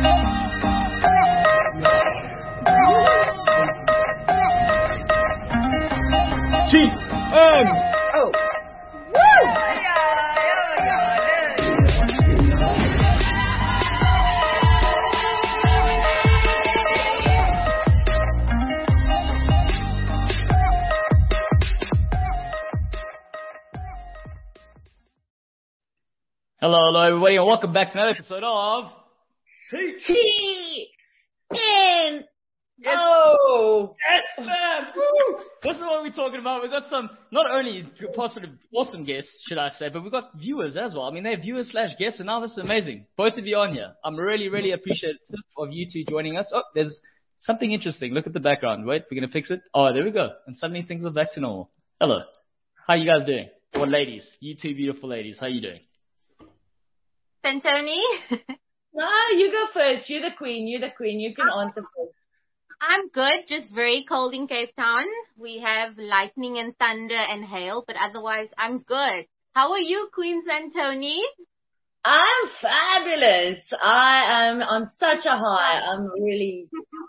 Oh. Hello, everybody, and welcome back to another episode of T-N. Yes. Oh. Yes, man. Woo. This is what we're talking about. We've got some, not only positive, awesome guests, should I say, but we've got viewers as well. I mean, they're viewers/guests, and now this is amazing. Both of you on here. I'm really, really appreciative of you two joining us. Oh, there's something interesting. Look at the background. Wait, we're going to fix it. Oh, there we go. And suddenly things are back to normal. Hello. How you guys doing? Or ladies? You two beautiful ladies. How you doing? Santoni? No, you go first. You're the queen. You can answer first. I'm good. Just very cold in Cape Town. We have lightning and thunder and hail, but otherwise I'm good. How are you, Queen Santoni? I'm fabulous. I am on such a high. I'm really,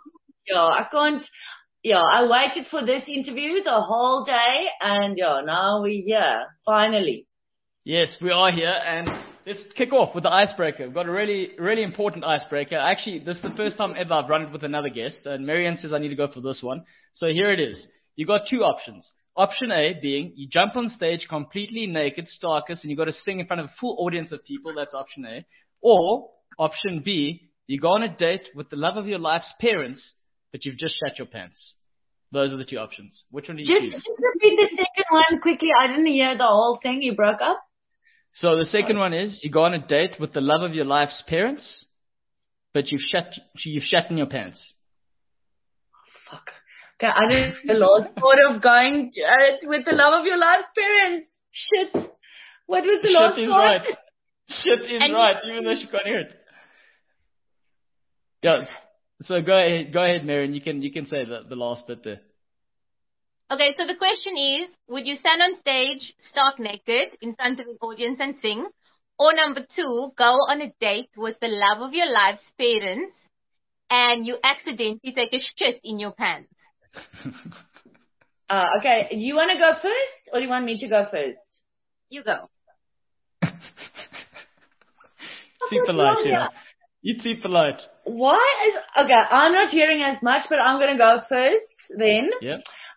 I waited for this interview the whole day, and now we're here, finally. Yes, we are here, and let's kick off with the icebreaker. We've got a really, really important icebreaker. Actually, this is the first time ever I've run it with another guest, and Marianne says I need to go for this one. So here it is. You've got two options. Option A being you jump on stage completely naked, starkest, and you've got to sing in front of a full audience of people. That's option A. Or option B, you go on a date with the love of your life's parents, but you've just shat your pants. Those are the two options. Which one do you choose? Just repeat the second one quickly. I didn't hear the whole thing. You broke up. So the second one is you go on a date with the love of your life's parents, but you've shat in your pants. Fuck. Okay, I did the last part of going with the love of your life's parents. Shit. What was the last part? Shit is right, even though she can't hear it. Yes. So go ahead, Marion. You can say the last bit there. Okay, so the question is, would you stand on stage stark naked in front of an audience and sing? Or number two, go on a date with the love of your life's parents and you accidentally take a shit in your pants? Okay, do you want to go first or do you want me to go first? You go. Too polite, yeah. You're too polite. Okay, I'm not hearing as much, but I'm going to go first then. Yeah.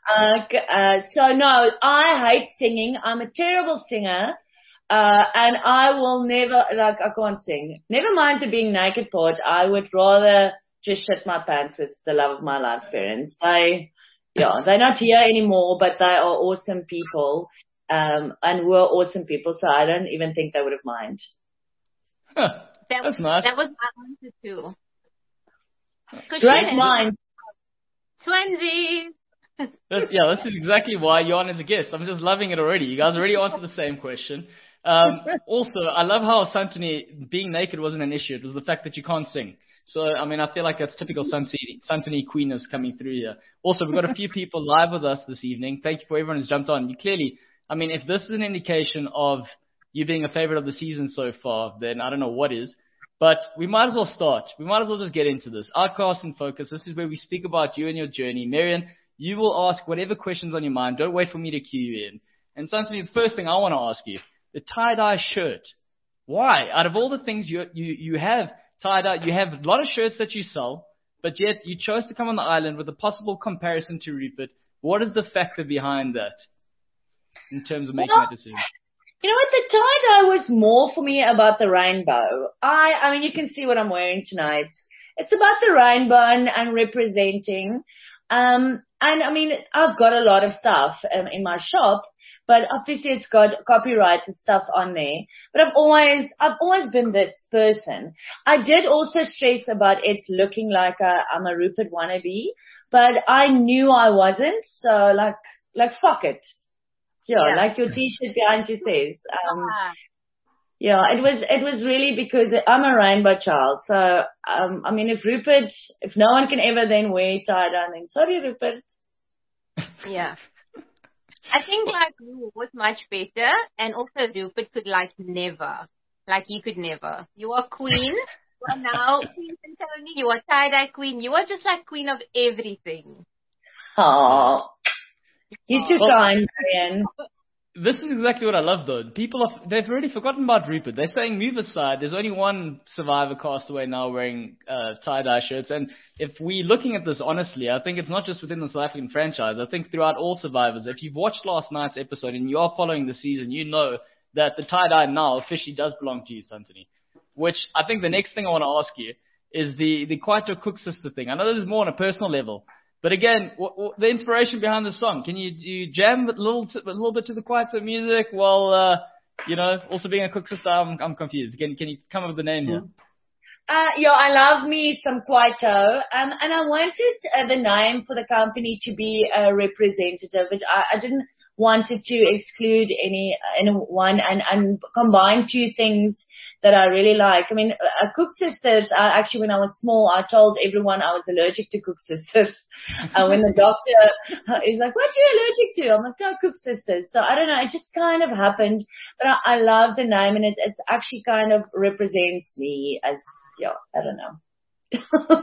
So no, I hate singing. I'm a terrible singer. And I will never, I can't sing. Never mind the being naked part. I would rather just shit my pants with the love of my life's parents. They're not here anymore, but they are awesome people. And we're awesome people, so I don't even think they would have mind. Huh, that's nice. That was my answer too. Great mind. Twinsies. This is exactly why you're on as a guest. I'm just loving it already. You guys already answered the same question. Also, I love how Santoni, being naked wasn't an issue. It was the fact that you can't sing. So, I mean, I feel like that's typical Santoni queenness coming through here. Also, we've got a few people live with us this evening. Thank you for everyone who's jumped on. You clearly, I mean, if this is an indication of you being a favorite of the season so far, then I don't know what is. But we might as well start. We might as well just get into this. Outcast in Focus. This is where we speak about you and your journey. Marion, you will ask whatever questions on your mind. Don't wait for me to cue you in. And Santoni, the first thing I want to ask you, the tie-dye shirt. Why? Out of all the things you have tie-dye, you have a lot of shirts that you sell, but yet you chose to come on the island with a possible comparison to Rupert. What is the factor behind that in terms of making that decision? You know what? The tie-dye was more for me about the rainbow. I mean, you can see what I'm wearing tonight. It's about the rainbow and representing. And I mean, I've got a lot of stuff in my shop, but obviously it's got copyrighted stuff on there. But I've always been this person. I did also stress about it looking like I'm a Rupert wannabe, but I knew I wasn't. So like fuck it. Yeah, like your t-shirt behind you says. Yeah, it was really because I'm a rainbow child. So, I mean, if no one can ever then wear tie-dye, then sorry, Rupert. Yeah. I think you was much better, and also Rupert could never. You could never. You are queen. are now Queen Santoni, you are tie-dye queen, you are just like queen of everything. Oh, you're too kind, Marianne. This is exactly what I love, though. They've already forgotten about Rupert. They're saying move aside. There's only one survivor castaway now wearing tie-dye shirts. And if we're looking at this honestly, I think it's not just within the South African franchise. I think throughout all survivors, if you've watched last night's episode and you are following the season, you know that the tie-dye now officially does belong to you, Santoni. Which I think the next thing I want to ask you is the Kwaito Cook sister thing. I know this is more on a personal level. But again, the inspiration behind the song, can you jam a little bit to the Kwaito music while, also being a Cook sister? I'm confused. Can you come up with the name here? I love me some Kwaito. And I wanted the name for the company to be representative, but I didn't want it to exclude anyone and combine two things that I really like. I mean, Cook Sisters, actually when I was small, I told everyone I was allergic to Cook Sisters. When the doctor is like, what are you allergic to? I'm like, no, Cook Sisters. So I don't know, it just kind of happened. But I love the name and it's actually kind of represents me as, I don't know.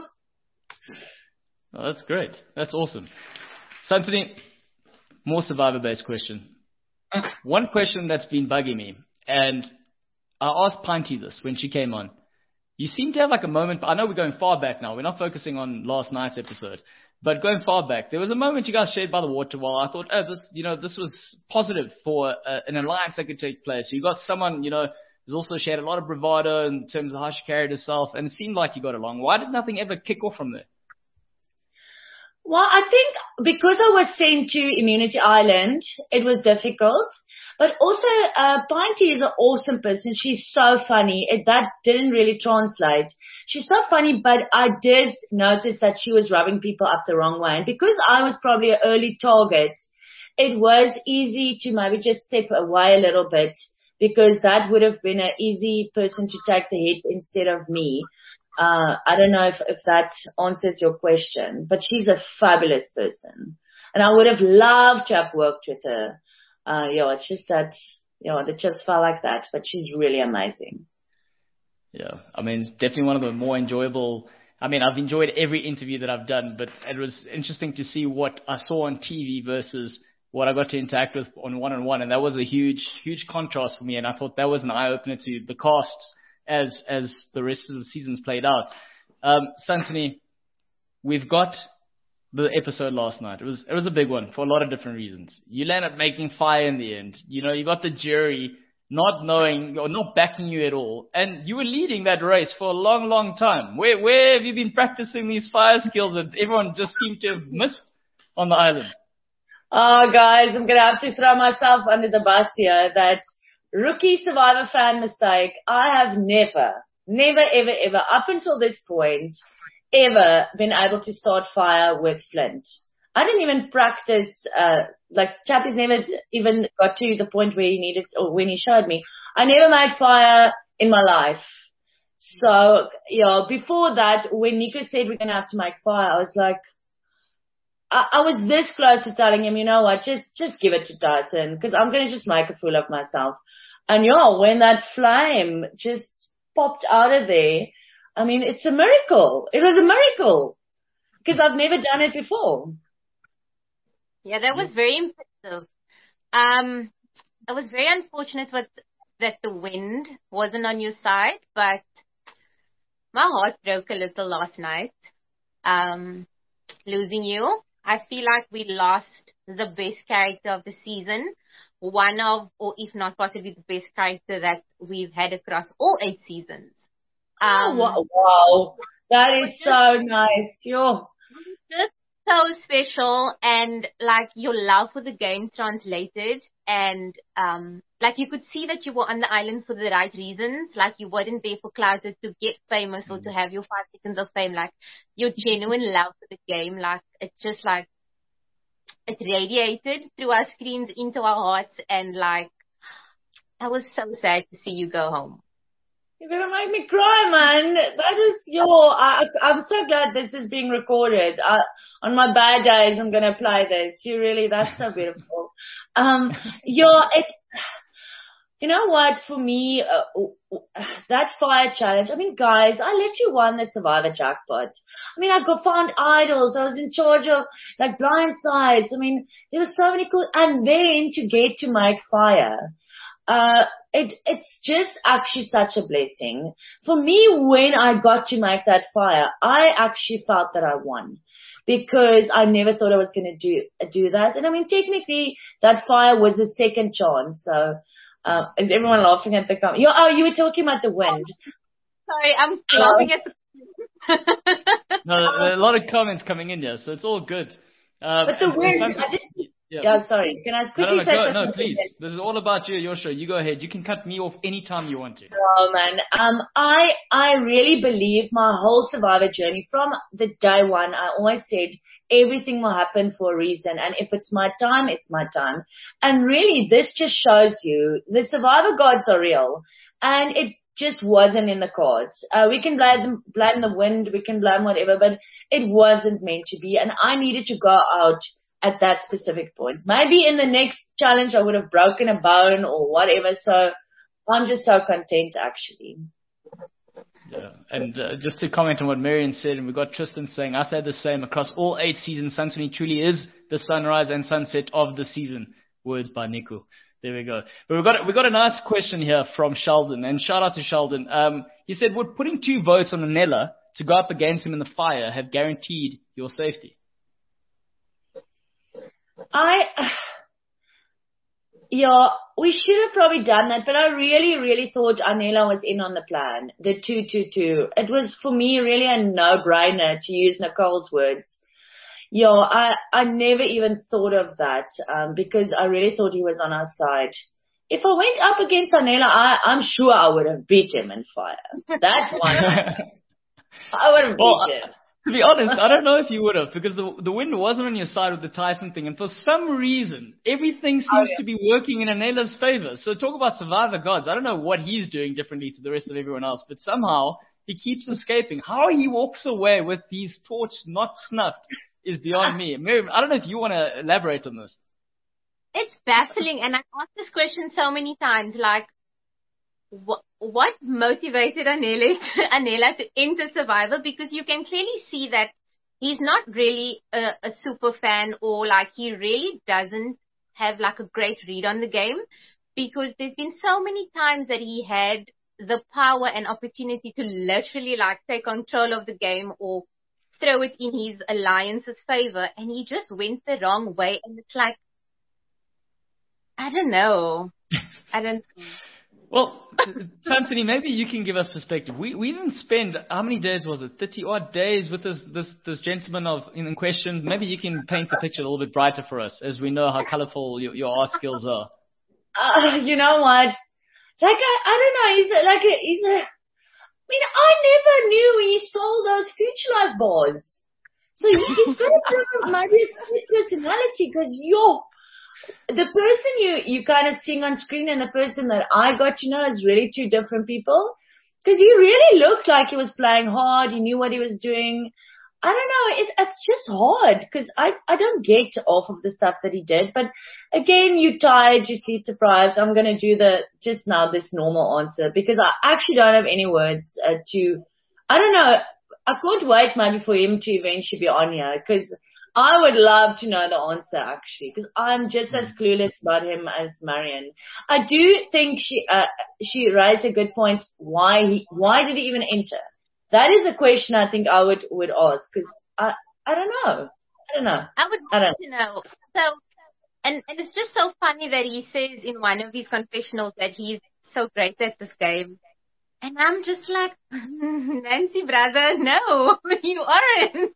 Oh, that's great. That's awesome. Santoni, more survivor-based question. One question that's been bugging me, and I asked Pinty this when she came on. You seem to have like a moment, I know we're going far back now, we're not focusing on last night's episode, but going far back, there was a moment you guys shared by the water while I thought, this was positive for an alliance that could take place. You got someone, who's also shared a lot of bravado in terms of how she carried herself, and it seemed like you got along. Why did nothing ever kick off from there? Well, I think because I was sent to Immunity Island, it was difficult. But also, Pinty is an awesome person. She's so funny. That didn't really translate. She's so funny, but I did notice that she was rubbing people up the wrong way. And because I was probably an early target, it was easy to maybe just step away a little bit because that would have been an easy person to take the hit instead of me. I don't know if that answers your question, but she's a fabulous person. And I would have loved to have worked with her. It's just that, it just felt like that, but she's really amazing. Yeah. I mean, it's definitely one of the more enjoyable. I mean, I've enjoyed every interview that I've done, but it was interesting to see what I saw on TV versus what I got to interact with on one-on-one. And that was a huge, huge contrast for me. And I thought that was an eye-opener to the casts as the rest of the seasons played out. Santoni, we've got the episode last night. It was a big one for a lot of different reasons. You landed up making fire in the end. You got the jury not knowing or not backing you at all. And you were leading that race for a long, long time. Where have you been practicing these fire skills that everyone just seemed to have missed on the island? Oh, guys, I'm going to have to throw myself under the bus here. That rookie Survivor fan mistake. I have never, ever, up until this point, ever been able to start fire with flint. I didn't even practice, Chappie's never even got to the point where he needed, or when he showed me. I never made fire in my life. So, before that, when Nico said we're going to have to make fire, I was like, I was this close to telling him, you know what, just give it to Dyson, because I'm going to just make a fool of myself. And when that flame just popped out of there, I mean, it's a miracle. It was a miracle, because I've never done it before. Yeah, that was very impressive. It was very unfortunate that the wind wasn't on your side, but my heart broke a little last night, losing you. I feel like we lost the best character of the season, one of, or if not possibly the best character that we've had across all 8 seasons. Wow. That is so nice. Just so special, and like your love for the game translated, and like you could see that you were on the island for the right reasons. Like you weren't there for clout to get famous or to have your 5 seconds of fame. Like your genuine love for the game, like it just like it radiated through our screens into our hearts, and like I was so sad to see you go home. You're going to make me cry, man. That is I'm so glad this is being recorded. On my bad days, I'm going to play this. That's so beautiful. You know what, for me, that fire challenge. I mean, guys, I literally won the Survivor jackpot. I mean, I found idols. I was in charge of like blind sides. I mean, there were so many cool, and then to get to make fire. It's just actually such a blessing. For me, when I got to make that fire, I actually felt that I won. Because I never thought I was going to do that. And I mean, technically, that fire was a second chance. So, is everyone laughing at the comment? You were talking about the wind. Sorry, I'm laughing at the No, there are a lot of comments coming in here, so it's all good. But the wind, sorry. Can I quickly say something? No, please. This is all about you, your show. You go ahead. You can cut me off anytime you want to. Oh man, I really believe my whole Survivor journey from the day one, I always said everything will happen for a reason. And if it's my time, it's my time. And really, this just shows you the Survivor gods are real. And it just wasn't in the cards. We can blame the wind, we can blame whatever, but it wasn't meant to be. And I needed to go out at that specific point. Maybe in the next challenge I would have broken a bone or whatever. So I'm just so content actually. Yeah, and just to comment on what Marion said, and we got Tristan saying, I say the same across all 8 seasons. Santoni truly is the sunrise and sunset of the season. Words by Nico. There we go. But we got a nice question here from Sheldon, and shout out to Sheldon. He said, would putting 2 votes on Anela to go up against him in the fire have guaranteed your safety? We should have probably done that, but I really, really thought Anela was in on the plan, the 2-2-2. It was for me really a no-brainer, to use Nicole's words. I never even thought of that, because I really thought he was on our side. If I went up against Anela, I'm sure I would have beat him in fire. That one, I would have beat him. To be honest, I don't know if you would have, because the wind wasn't on your side with the Tyson thing, and for some reason, everything seems to be working in Anela's favor. So talk about Survivor gods. I don't know what he's doing differently to the rest of everyone else, but somehow he keeps escaping. How he walks away with his torch not snuffed is beyond me. Miriam, I don't know if you want to elaborate on this. It's baffling, and I've asked this question so many times, like, what motivated Anela to enter Survivor? Because you can clearly see that he's not really a super fan, or like he really doesn't have like a great read on the game, because there's been so many times that he had the power and opportunity to literally like take control of the game or throw it in his alliance's favor, and he just went the wrong way. And it's like, I don't know. Well, Santoni, maybe you can give us perspective. We didn't spend, how many days was it? 30 odd days with this gentleman in question. Maybe you can paint the picture a little bit brighter for us, as we know how colorful your art skills are. You know what? Like, I don't know. I mean, I never knew he stole those Future Life bars. So he's got maybe a split personality, because the person you kind of sing on screen and the person that I got to know is really 2 different people. Because he really looked like he was playing hard. He knew what he was doing. I don't know. It's just hard, because I don't get off of the stuff that he did. But again, you're tired, you're sleep deprived. I'm going to do this normal answer, because I actually don't have any words I don't know. I can't wait maybe for him to eventually be on here, because I would love to know the answer actually, because I'm just as clueless about him as Marion. I do think she raised a good point. Why did he even enter? That is a question I think I would ask, because I don't know. I would like to know. So, and it's just so funny that he says in one of his confessionals that he's so great at this game. And I'm just like, Nancy, brother, no, you aren't.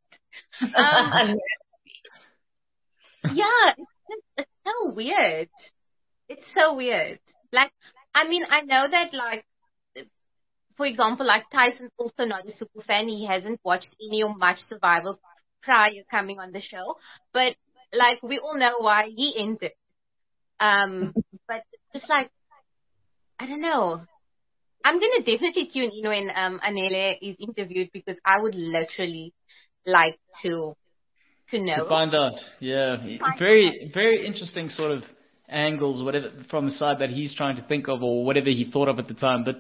Yeah, it's so weird. It's so weird. Like, I mean, I know that, like, for example, like Tyson's also not a super fan. He hasn't watched any or much Survivor prior coming on the show. But, like, we all know why he entered. But it's like, I don't know. I'm going to definitely tune in when Anela is interviewed, because I would literally like to know. To find out, yeah. Very, very interesting sort of angles, whatever, from the side that he's trying to think of or whatever he thought of at the time. But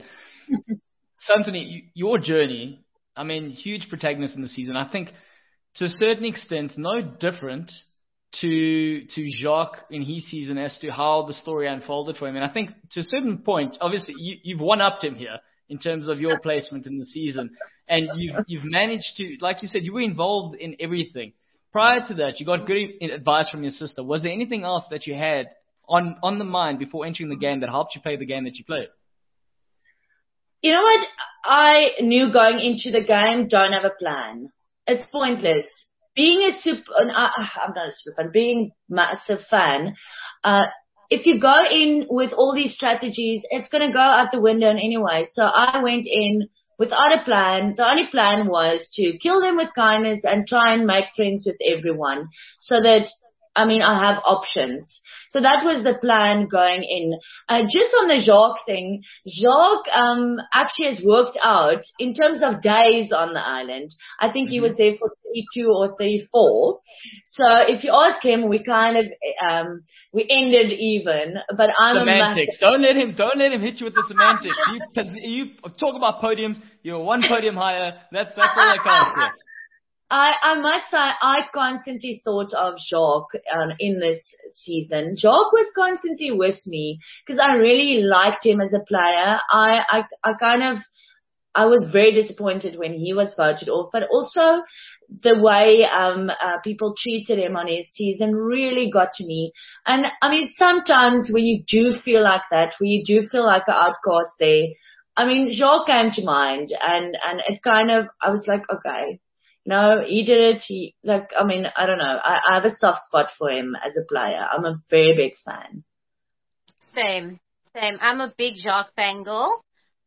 Santoni, your journey, I mean, huge protagonist in the season. I think to a certain extent, no different to Jacques in his season as to how the story unfolded for him. And I think to a certain point, obviously, you've one-upped him here in terms of your placement in the season. And you've managed to, like you said, you were involved in everything. Prior to that, you got good advice from your sister. Was there anything else that you had on the mind before entering the game that helped you play the game that you played? You know what? I knew going into the game, don't have a plan. It's pointless. Being I'm not a super fan, being a massive fan, if you go in with all these strategies, it's going to go out the window anyway. So I went in without a plan. The only plan was to kill them with kindness and try and make friends with everyone so that, I have options. So that was the plan going in. Just on the Jacques thing, Jacques actually has worked out in terms of days on the island. I think he was there for 32 or 34. So if you ask him, we kind of we ended even. But I'm semantics. Don't let him hit you with the semantics. You talk about podiums. You're one podium higher. That's all I can say. I must say, I constantly thought of Jacques in this season. Jacques was constantly with me because I really liked him as a player. I was very disappointed when he was voted off, but also the way people treated him on his season really got to me. And sometimes when you do feel like that, when you do feel like an outcast there, Jacques came to mind, and it kind of, I was like, okay. No, he did it. I don't know. I have a soft spot for him as a player. I'm a very big fan. Same. I'm a big Jacques fangirl.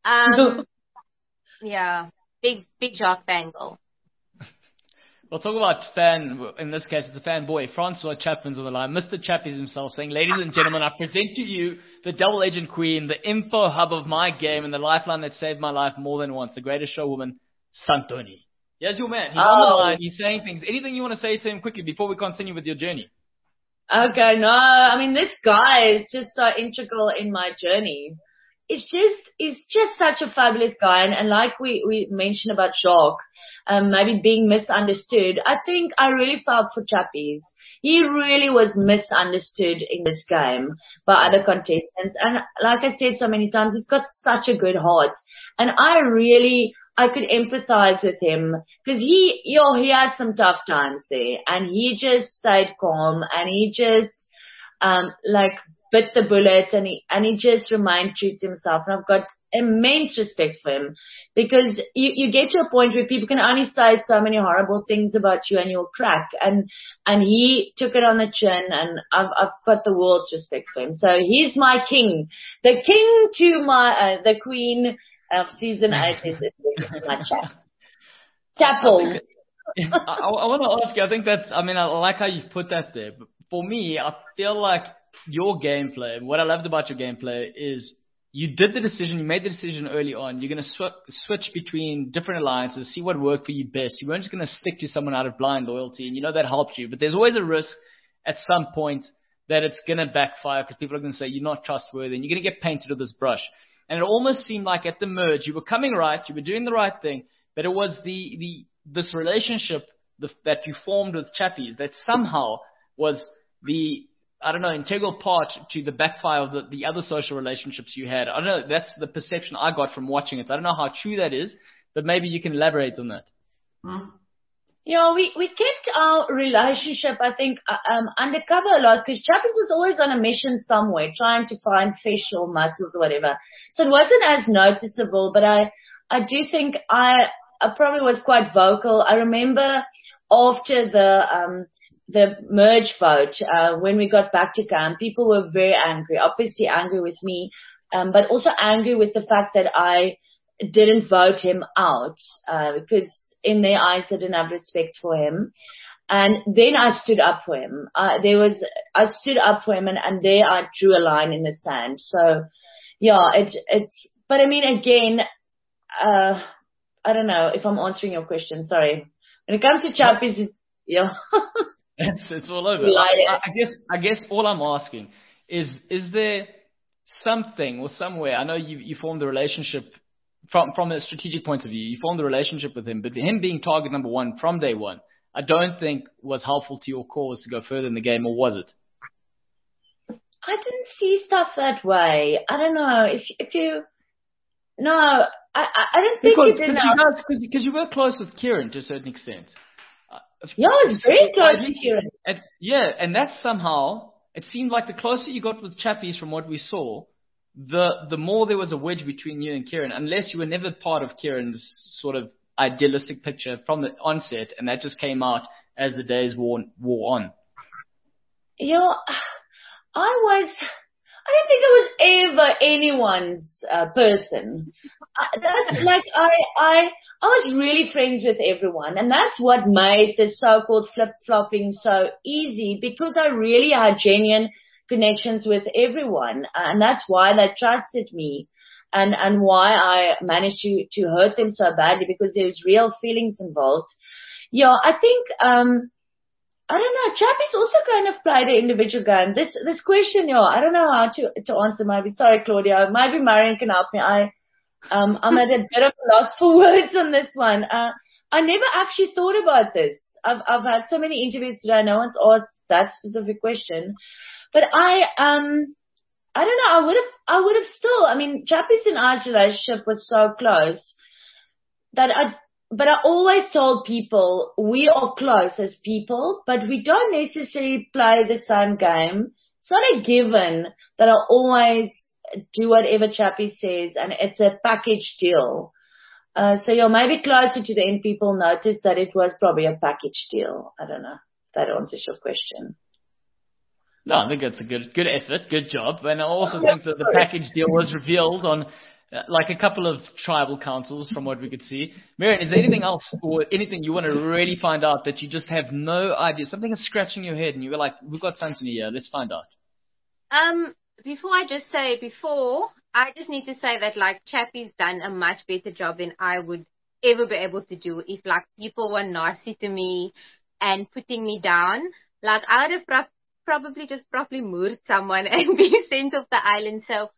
Yeah, big Jacques fangirl. We'll talk about fan, in this case, it's a fanboy. Francois Chapman's on the line. Mr. Chappies himself saying, ladies and gentlemen, I present to you the double agent queen, the info hub of my game, and the lifeline that saved my life more than once, the greatest showwoman, Santoni. Yes, your man. He's on the line. He's saying things. Anything you want to say to him quickly before we continue with your journey? Okay, no. This guy is just so integral in my journey. He's just such a fabulous guy. And like we mentioned about Jacques, maybe being misunderstood. I think I really felt for Chappies. He really was misunderstood in this game by other contestants. And like I said so many times, he's got such a good heart. And I could empathize with him because he had some tough times there, and he just stayed calm, and he just, bit the bullet, and he just remained true to himself. And I've got immense respect for him because you get to a point where people can only say so many horrible things about you and you'll crack. And he took it on the chin, and I've got the world's respect for him. So he's my king. The king to the queen of season 8 is my Chapels. I want to ask you, I think that's, I like how you've put that there. But for me, I feel like your gameplay, what I loved about your gameplay is you made the decision early on. You're going to switch between different alliances, see what worked for you best. You weren't just going to stick to someone out of blind loyalty, and that helped you. But there's always a risk at some point that it's going to backfire because people are going to say you're not trustworthy, and you're going to get painted with this brush. And it almost seemed like at the merge, you were coming right, you were doing the right thing, but it was this relationship that you formed with Chappies that somehow was the, integral part to the backfire of the other social relationships you had. I don't know, that's the perception I got from watching it. I don't know how true that is, but maybe you can elaborate on that. Yeah, we kept our relationship, I think, undercover a lot because Chappies was always on a mission somewhere, trying to find fish or mussels or whatever. So it wasn't as noticeable, but I do think I probably was quite vocal. I remember after the merge vote, when we got back to camp, people were very angry, obviously angry with me, but also angry with the fact that I didn't vote him out, because in their eyes I didn't have respect for him. And then I stood up for him. I stood up for him, and there I drew a line in the sand. So, yeah, but again, I don't know if I'm answering your question. Sorry. When it comes to Chappies, it's, yeah. It's all over. I guess all I'm asking is there something or somewhere, I know you formed a relationship from a strategic point of view, you formed a relationship with him, but him being target number one from day one, I don't think was helpful to your cause to go further in the game, or was it? I didn't see stuff that way. I don't know if you. No, I don't think it did. Because you were close with Kieran to a certain extent. Yeah, I was very close with Kieran. And that's somehow, it seemed like the closer you got with Chappies from what we saw, the more there was a wedge between you and Kieran, unless you were never part of Kieran's sort of idealistic picture from the onset, and that just came out as the days wore on. Yeah, I don't think I was ever anyone's person. That's like I was really friends with everyone, and that's what made the so-called flip-flopping so easy, because I really had genuine connections with everyone, and that's why they trusted me, and why I managed to hurt them so badly, because there's real feelings involved. Yeah, I think I don't know. Chappies also kind of play the individual game. This question, yeah, I don't know how to answer. Maybe, sorry, Claudia. Maybe Marion can help me. I'm at a bit of a loss for words on this one. I never actually thought about this. I've had so many interviews today. No one's asked that specific question, but I don't know. I would have still. I mean, Chappies and I's relationship was so close that But I always told people we are close as people, but we don't necessarily play the same game. It's not a given that I always do whatever Chappie says, and it's a package deal. So you're maybe closer to the end, people noticed that it was probably a package deal. I don't know if that answers your question. No, I think it's a good effort, good job. And I also think that the package deal was revealed on like a couple of tribal councils from what we could see. Marion, is there anything else or anything you want to really find out that you just have no idea? Something is scratching your head and you were like, we've got Santoni here, let's find out. Before I just need to say that like Chappie's done a much better job than I would ever be able to do if like people were nasty to me and putting me down. Like I would have probably just properly murdered someone and be sent off the island. So,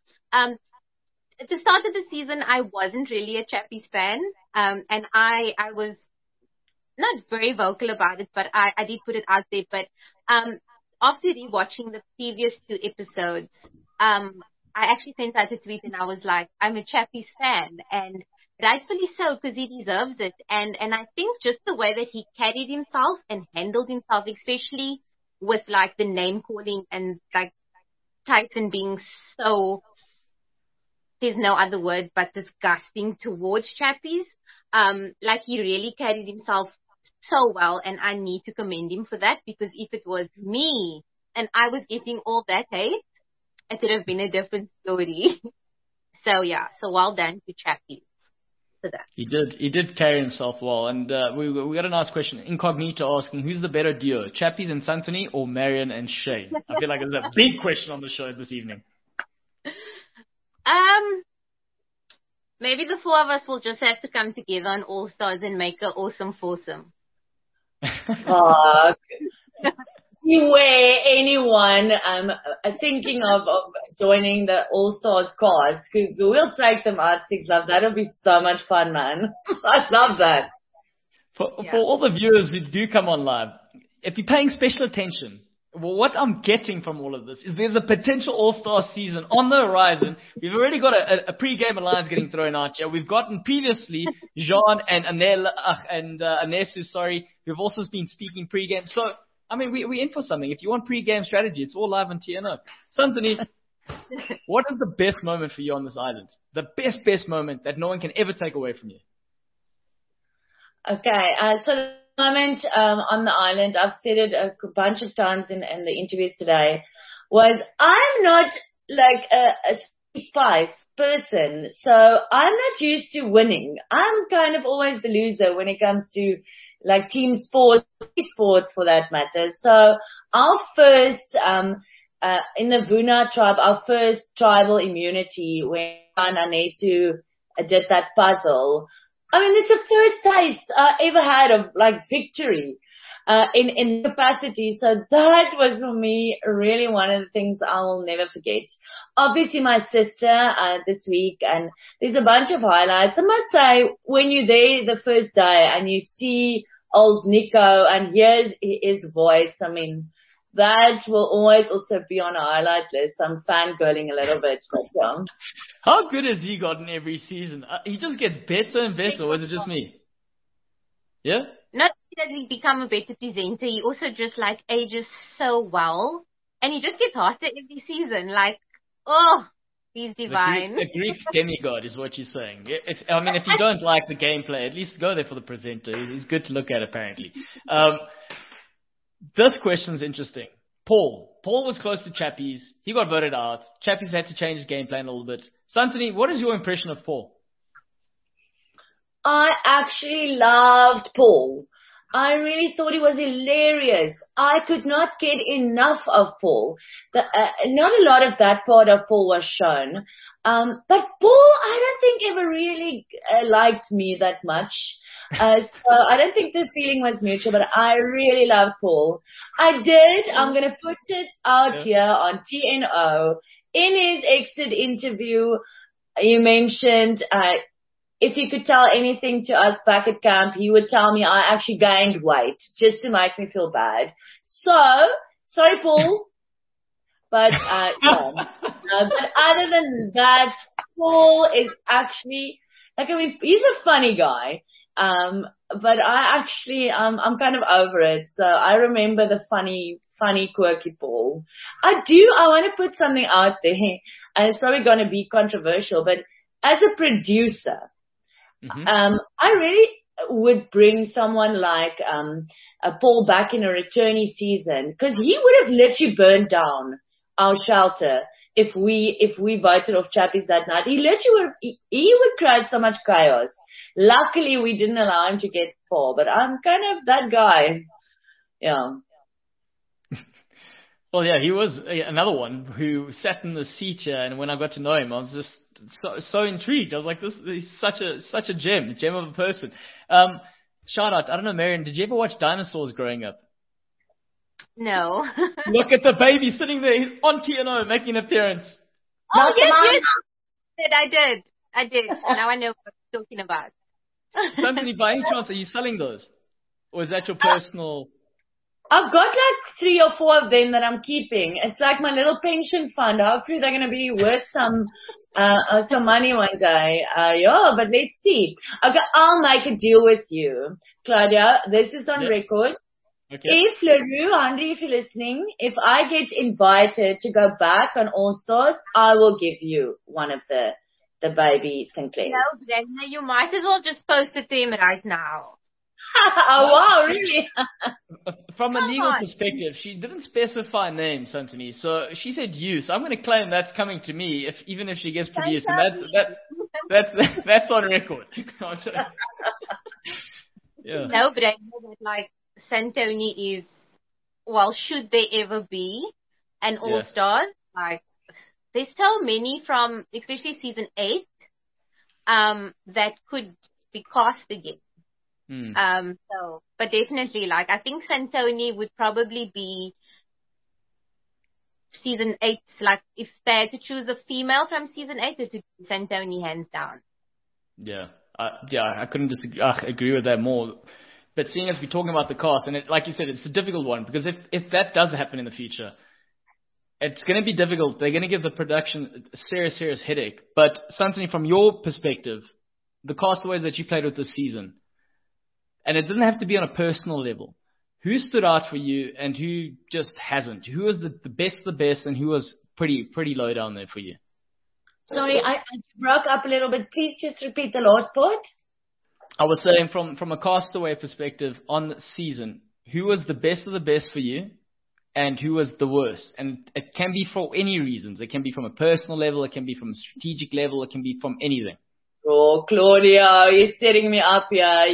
at the start of the season, I wasn't really a Chappies fan, and I was not very vocal about it, but I did put it out there. But after rewatching the previous 2 episodes, I actually sent out a tweet and I was like, I'm a Chappies fan, and rightfully so, because he deserves it. And I think just the way that he carried himself and handled himself, especially with like the name calling and like Titan being so, there's no other word but disgusting towards Chappies. Like he really carried himself so well, and I need to commend him for that, because if it was me and I was getting all that hate, it would have been a different story. So yeah, so well done to Chappies for that. He did carry himself well, and we got a nice question. Incognito asking, who's the better duo, Chappies and Santoni or Marion and Shane? I feel like there's a big question on the show this evening. Maybe the 4 of us will just have to come together on All Stars and make an awesome foursome. Beware anyone thinking of joining the All Stars cast. We'll take them out 6 Love. That'll be so much fun, man. I love that. For all the viewers who do come on live, if you're paying special attention, well, what I'm getting from all of this is there's a potential All-Star season on the horizon. We've already got a pre-game alliance getting thrown out here. We've gotten previously Jean and Anesu, sorry. We've also been speaking pre-game. So, I mean, we're in for something. If you want pre-game strategy, it's all live on TNO. Santoni, what is the best moment for you on this island? The best moment that no one can ever take away from you? Okay, so the moment on the island, I've said it a bunch of times in the interviews today, was I'm not like a spice person, so I'm not used to winning. I'm kind of always the loser when it comes to like team sports for that matter. So our first, in the Vuna tribe, our first tribal immunity when Anesu did that puzzle, I mean, it's the first taste I ever had of like victory, in capacity. So that was for me really one of the things I will never forget. obviously my sister this week, and there's a bunch of highlights. I must say, when you're there the first day and you see old Nico and hears his voice, I mean, that will always also be on a highlight list. I'm fangirling a little bit, but yeah. How good has he gotten every season? He just gets better and better, or is it just me? Yeah? Not only does he become a better presenter, he also just like ages so well. And he just gets hotter every season. Like, oh, he's divine. A Greek demigod is what you're saying. I mean, if you don't like the gameplay, at least go there for the presenter. He's good to look at, apparently. This question's interesting. Paul was close to Chappies. He got voted out. Chappies had to change his game plan a little bit. Santoni, what is your impression of Paul? I actually loved Paul. I really thought he was hilarious. I could not get enough of Paul. Not a lot of that part of Paul was shown. But Paul, I don't think ever really liked me that much. So I don't think the feeling was mutual, but I really loved Paul. I'm going to put it out here on TNO. In his exit interview, you mentioned, if he could tell anything to us back at camp, he would tell me I actually gained weight just to make me feel bad. So, sorry, Paul. But, yeah. But other than that, Paul is actually, like, I mean, he's a funny guy. But I'm kind of over it. So I remember the funny, quirky Paul. I want to put something out there, and it's probably going to be controversial, but as a producer, I really would bring someone like, Paul back in a returnee season, because he would have literally burned down our shelter if we voted off Chappies that night. He literally he would create so much chaos. Luckily, we didn't allow him to get 4, but I'm kind of that guy. Yeah. Well, yeah, he was another one who sat in the seat here, and when I got to know him, I was just so intrigued. I was like, he's such a gem of a person. Shout out, I don't know, Marion, did you ever watch Dinosaurs growing up? No. Look at the baby sitting there on TNO making an appearance. Oh, yes. I did. Now I know what you're talking about. Santoni, by any chance, are you selling those? Or is that your personal... I've got like 3 or 4 of them that I'm keeping. It's like my little pension fund. Hopefully they're going to be worth some money one day. Yeah, but let's see. Okay, I'll make a deal with you. Claudia, this is on record. Okay. If Leroux, Andre, if you're listening, if I get invited to go back on All Stars, I will give you one of the baby Sinclairs. No, Brenda, you might as well just post it to him right now. Oh, wow, really? From a legal perspective, she didn't specify names, Santoni, so she said you. So I'm going to claim that's coming to me, even if she gets produced, and that's on record. Yeah. No, but I know that like Santoni is, well, should there ever be an All-Star, like there's so many from, especially season 8, that could be cast again. But definitely, like, I think Santoni would probably be season 8, like, if they had to choose a female from season 8, it would be Santoni hands down. Yeah. I couldn't disagree. I agree with that more. But seeing as we're talking about the cast, and like you said, it's a difficult one, because if that does happen in the future, it's going to be difficult. They're going to give the production a serious headache. But Santoni, from your perspective, the castaways that you played with this season, and it didn't have to be on a personal level, who stood out for you and who just hasn't? Who was the best of the best, and who was pretty low down there for you? Sorry, I broke up a little bit. Please just repeat the last part. I was saying from a castaway perspective on the season, who was the best of the best for you and who was the worst? And it can be for any reasons. It can be from a personal level. It can be from a strategic level. It can be from anything. Oh, Claudia, you're setting me up here.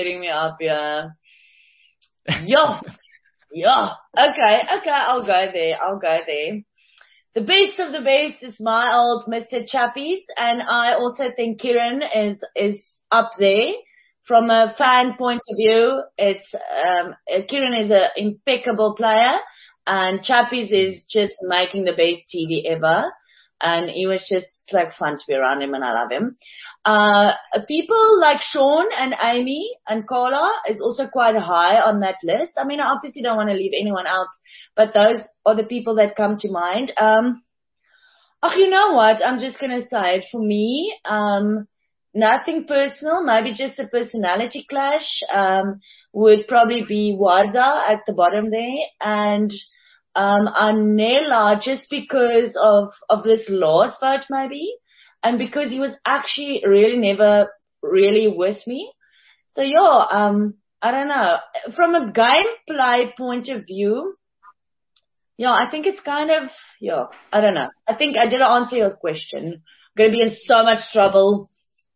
Yeah. Okay, I'll go there. The best of the best is my old Mr. Chappies, and I also think Kieran is up there. From a fan point of view, Kieran is an impeccable player, and Chappies is just making the best TV ever. and he was just like fun to be around him, and I love him. People like Sean and Amy and Carla is also quite high on that list. I mean, I obviously don't want to leave anyone out, but those are the people that come to mind. You know what? I'm just gonna say it for me. Nothing personal, maybe just a personality clash. Would probably be Warda at the bottom there, and Anela, just because of this last vote maybe, and because he was actually really never really with me. So yeah, I don't know. From a gameplay point of view, yeah, I think it's kind of, yeah, I don't know. I think I didn't answer your question. I'm going to be in so much trouble.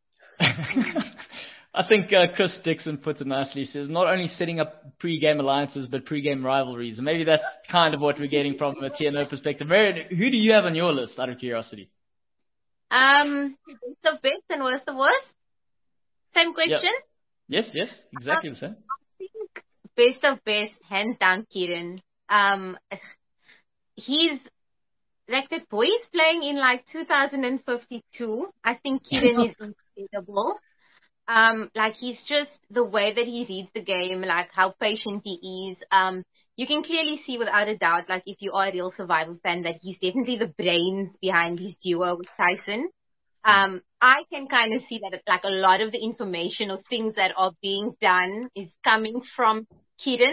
I think Chris Dixon puts it nicely. He says, not only setting up pre-game alliances, but pre-game rivalries. And maybe that's kind of what we're getting from a TNO perspective. Marion, who do you have on your list, out of curiosity? Best of best and worst of worst? Same question? Yep. Yes, exactly the same. I think best of best, hands down, Kieran. He's like the boy is playing in like 2052. I think Kieran is incredible. Like he's just the way that he reads the game, like how patient he is. You can clearly see without a doubt, like if you are a real Survival fan, that he's definitely the brains behind his duo with Tyson. I can kind of see that like a lot of the information or things that are being done is coming from Kieran.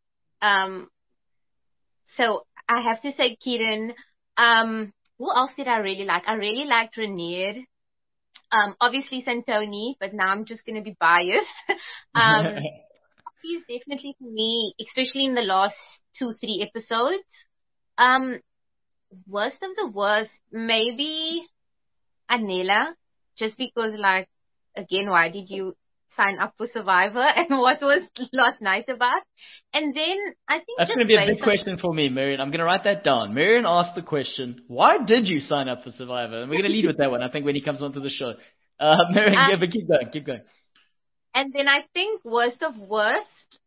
So I have to say Kieran. Who else did I really like? I really liked Renier. Obviously Santoni, but now I'm just going to be biased. He's definitely for me, especially in the last 2-3 episodes. Worst of the worst, maybe Anela, just because like, again, why did you sign up for Survivor and what was last night about? And then I think that's going to be a big question for me, Marion. I'm going to write that down. Marion asked the question, why did you sign up for Survivor? And we're going to lead with that one, I think, when he comes onto the show. Marion, but keep going. And then I think worst of worst,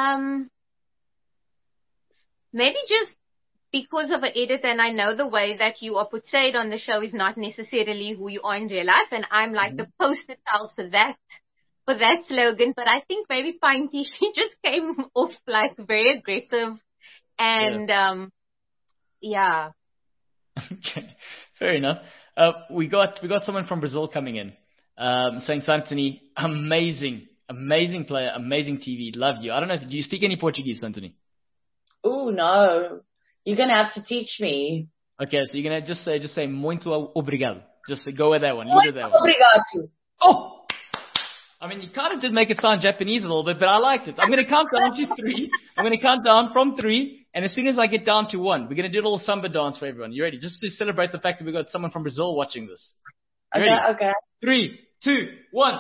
maybe just because of an edit, and I know the way that you are portrayed on the show is not necessarily who you are in real life, and I'm like the poster child for that slogan, but I think maybe Pinty, she just came off like very aggressive and yeah. Okay, fair enough. We got someone from Brazil coming in, saying Santoni, amazing player, amazing TV, love you. I don't know, do you speak any Portuguese, Santoni? Oh no, you're gonna have to teach me. Okay, so you're gonna just say muito obrigado. Just go with that one. Lead with that one. Obrigado. Oh. I mean, you kind of did make it sound Japanese a little bit, but I liked it. I'm going to count down to 3. I'm going to count down from 3, and as soon as I get down to 1, we're going to do a little samba dance for everyone. You ready? Just to celebrate the fact that we got someone from Brazil watching this. You ready? Okay. 3, 2, 1.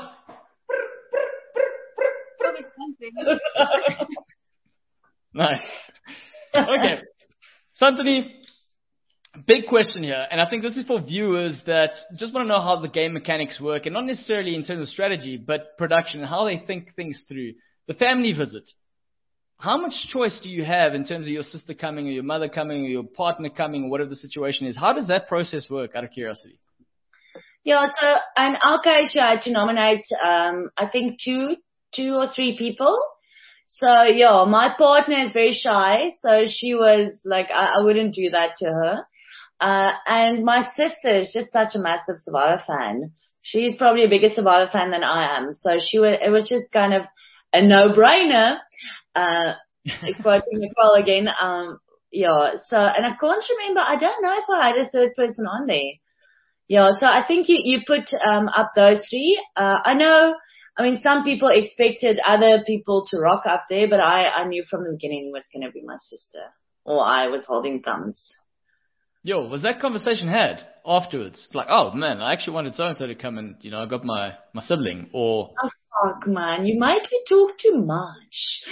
Nice. Okay. Santoni, big question here, and I think this is for viewers that just want to know how the game mechanics work, and not necessarily in terms of strategy, but production and how they think things through. The family visit. How much choice do you have in terms of your sister coming or your mother coming or your partner coming or whatever the situation is? How does that process work, out of curiosity? Yeah, so in our case, you had to nominate, I think two or three people. So yeah, my partner is very shy, so she was like, I wouldn't do that to her. And my sister is just such a massive Survivor fan. She's probably a bigger Survivor fan than I am. So it was just kind of a no-brainer. Quoting Nicole again. Yeah. So, and I can't remember. I don't know if I had a third person on there. Yeah. So I think you put up those 3. I know. I mean, some people expected other people to rock up there, but I knew from the beginning it was going to be my sister, or I was holding thumbs. Yo, was that conversation had afterwards? Like, oh man, I actually wanted so-and-so to come and, I got my sibling, or... Oh fuck, man, you make me talk too much.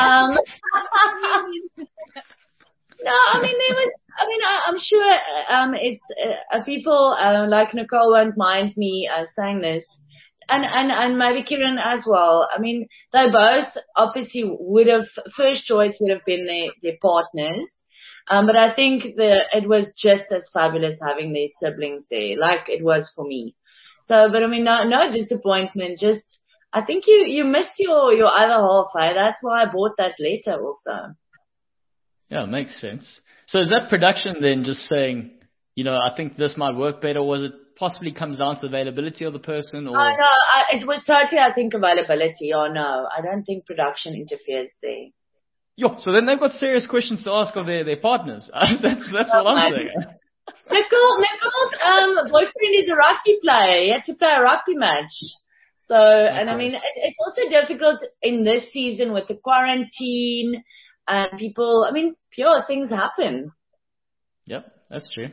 No, I mean, I'm sure, it's, people, like Nicole won't mind me, saying this. And maybe Kieran as well. I mean, they both obviously first choice would have been their partners. But I think it was just as fabulous having these siblings there, like it was for me. So, but I mean, no disappointment. Just, I think you missed your other half, eh? That's why I bought that letter also. Yeah, makes sense. So is that production then just saying, I think this might work better? Was it possibly comes down to the availability of the person, or? Oh, no, it was totally, I think, availability. Oh, no, I don't think production interferes there. Yo, so then they've got serious questions to ask of their partners. That's what I'm saying. Nicole's boyfriend is a rugby player. He had to play a rugby match. So, okay. And I mean, it's also difficult in this season with the quarantine and people, I mean, pure things happen. Yep, that's true.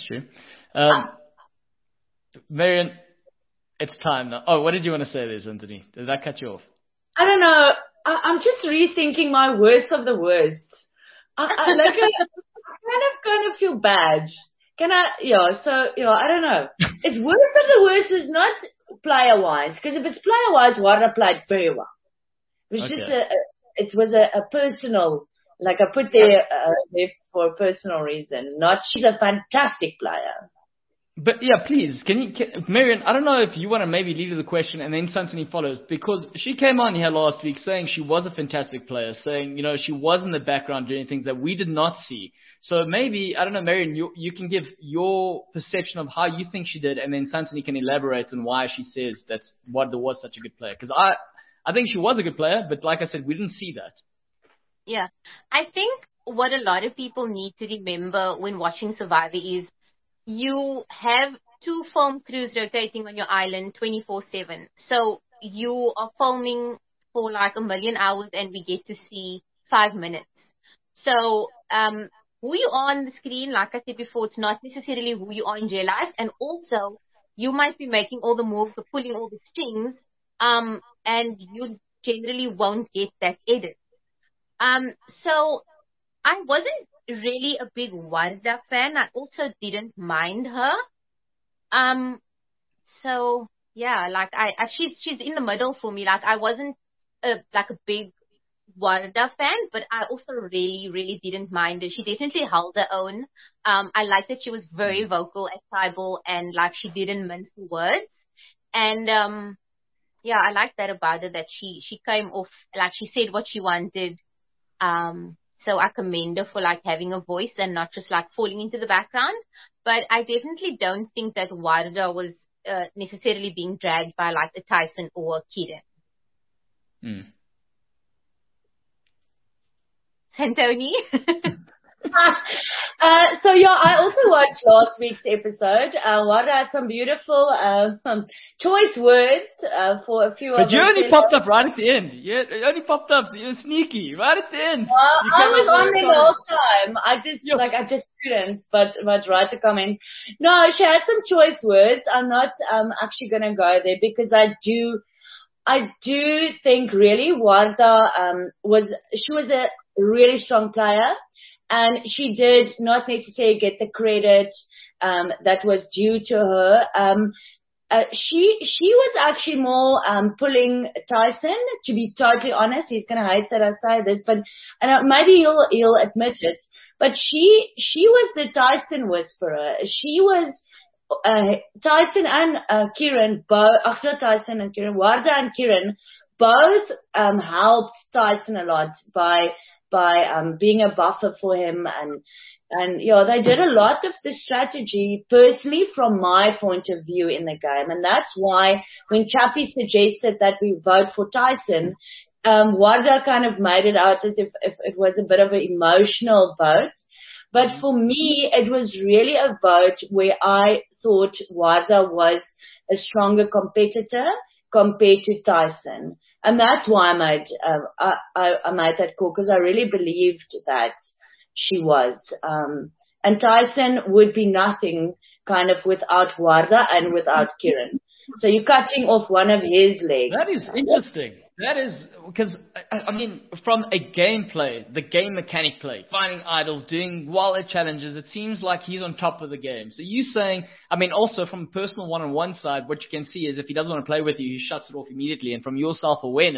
Marion, it's time now. Oh, what did you want to say there, Anthony? Did that cut you off? I don't know. I'm just rethinking my worst of the worst. I kind of feel bad. I don't know. It's worst of the worst is not player-wise, because if it's player-wise, Warda played very well. It was just it was a personal, like I put there for a personal reason. Not she's a fantastic player. But yeah, please, Marion, I don't know if you want to maybe lead with the question and then Santini follows, because she came on here last week saying she was a fantastic player, saying, she was in the background doing things that we did not see. So maybe, I don't know, Marion, you can give your perception of how you think she did, and then Santini can elaborate on why she says that's what there was such a good player. Because I think she was a good player, but like I said, we didn't see that. Yeah. I think what a lot of people need to remember when watching Survivor is you have 2 film crews rotating on your island 24/7. So you are filming for like 1 million hours and we get to see 5 minutes. So, who you are on the screen, like I said before, it's not necessarily who you are in real life. And also, you might be making all the moves or pulling all the strings, and you generally won't get that edit. So I wasn't really a big Warda fan. I also didn't mind her. So yeah, like she's in the middle for me. Like I wasn't a big Warda fan, but I also really, really didn't mind her. She definitely held her own. I liked that she was very vocal at tribal and like she didn't mince the words. And yeah, I liked that about her, that she came off like she said what she wanted. So I commend her for like having a voice and not just like falling into the background. But I definitely don't think that Warda was necessarily being dragged by like a Tyson or a Kieran. Santoni? So yeah, I also watched last week's episode. Warda had some beautiful choice words for a few of But you only popped up right at the end. You only popped up. You're sneaky right at the end. I was on there the whole time. I just couldn't, but write a comment. No, she had some choice words. I'm not actually gonna go there because I do think really Warda was a really strong player. And she did not necessarily get the credit that was due to her. She was actually more pulling Tyson, to be totally honest. He's gonna hate that I say this, but maybe he'll admit it. But she was the Tyson whisperer. She was Tyson and Kieran, both not Tyson and Kieran, Warda and Kieran both helped Tyson a lot by being a buffer for him and they did a lot of the strategy personally from my point of view in the game. And that's why when Chappie suggested that we vote for Tyson, Warda kind of made it out as if it was a bit of an emotional vote. But for me, it was really a vote where I thought Warda was a stronger competitor compared to Tyson. And that's why I made that call, because I really believed that she was. And Tyson would be nothing kind of without Warda and without Kieran. So you're cutting off one of his legs. That is interesting. That is, because, I mean, from a gameplay, the game mechanic play, finding idols, doing wallet challenges, it seems like he's on top of the game. So you saying, I mean, also from a personal one-on-one side, what you can see is if he doesn't want to play with you, he shuts it off immediately. And from your self-awareness,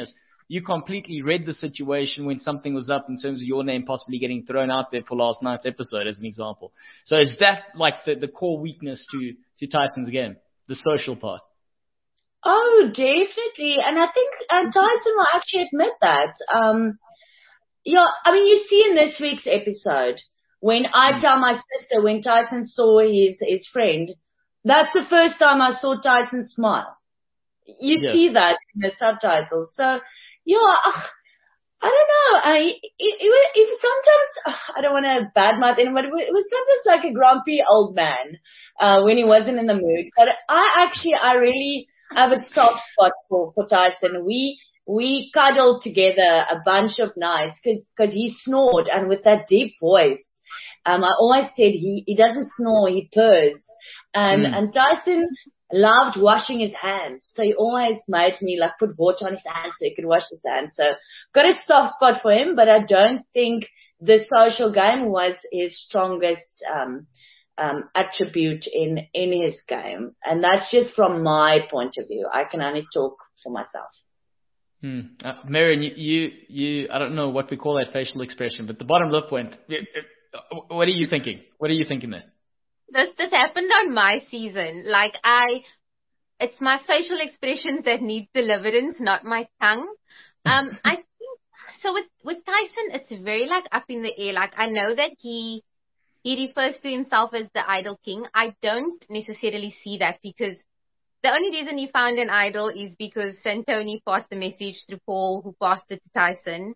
you completely read the situation when something was up in terms of your name possibly getting thrown out there for last night's episode, as an example. So is that like the core weakness to Tyson's game, the social part? Oh, definitely. And I think Tyson will actually admit that. Yeah, I mean, you see in this week's episode, when I tell my sister when Tyson saw his friend, that's the first time I saw Tyson smile. You see that in the subtitles. So, yeah, I don't know. It was sometimes, I don't want to badmouth anyone, but it was sometimes like a grumpy old man, when he wasn't in the mood. But I really have a soft spot for Tyson. We cuddled together a bunch of nights cause he snored, and with that deep voice, I always said he doesn't snore, he purrs. And Tyson loved washing his hands. So he always made me like put water on his hands so he could wash his hands. So got a soft spot for him, but I don't think the social game was his strongest, attribute in his game. And that's just from my point of view. I can only talk for myself. Marion, you, I don't know what we call that facial expression, but the bottom lip went. What are you thinking? What are you thinking there? This happened on my season. Like it's my facial expressions that need deliverance, not my tongue. I think so. With Tyson, it's very like up in the air. Like I know that he refers to himself as the idol king. I don't necessarily see that, because the only reason he found an idol is because Santoni passed the message through Paul, who passed it to Tyson.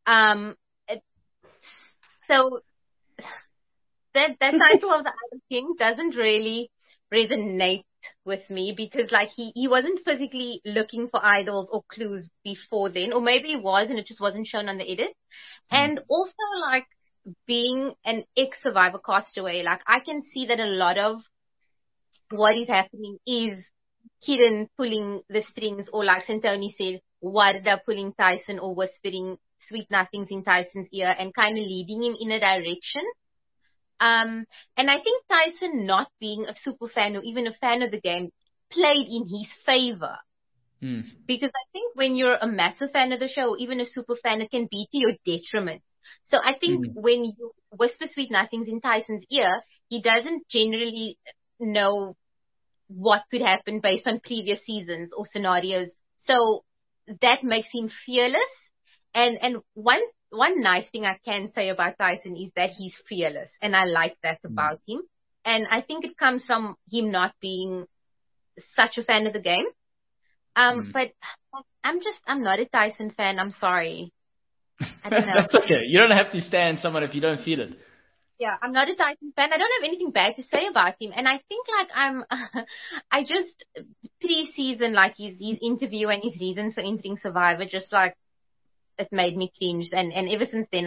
So that title of the idol king doesn't really resonate with me, because like he wasn't physically looking for idols or clues before then, or maybe he was and it just wasn't shown on the edit. And also like being an ex-Survivor castaway, like I can see that a lot of what is happening is Kieran pulling the strings, or like Santoni said, Warda pulling Tyson or whispering sweet nothings in Tyson's ear and kind of leading him in a direction. And I think Tyson not being a super fan or even a fan of the game played in his favor. Because I think when you're a massive fan of the show, or even a super fan, it can be to your detriment. So I think when you whisper sweet nothings in Tyson's ear, he doesn't generally know what could happen based on previous seasons or scenarios. So that makes him fearless. And one nice thing I can say about Tyson is that he's fearless, and I like that about him. And I think it comes from him not being such a fan of the game. But I'm not a Tyson fan. I'm sorry. I don't know. That's okay. You don't have to stand someone if you don't feel it. Yeah, I'm not a Tyson fan. I don't have anything bad to say about him. And I think like I just pre-season, like his interview and his reasons for entering Survivor, just like it made me cringe. And ever since then,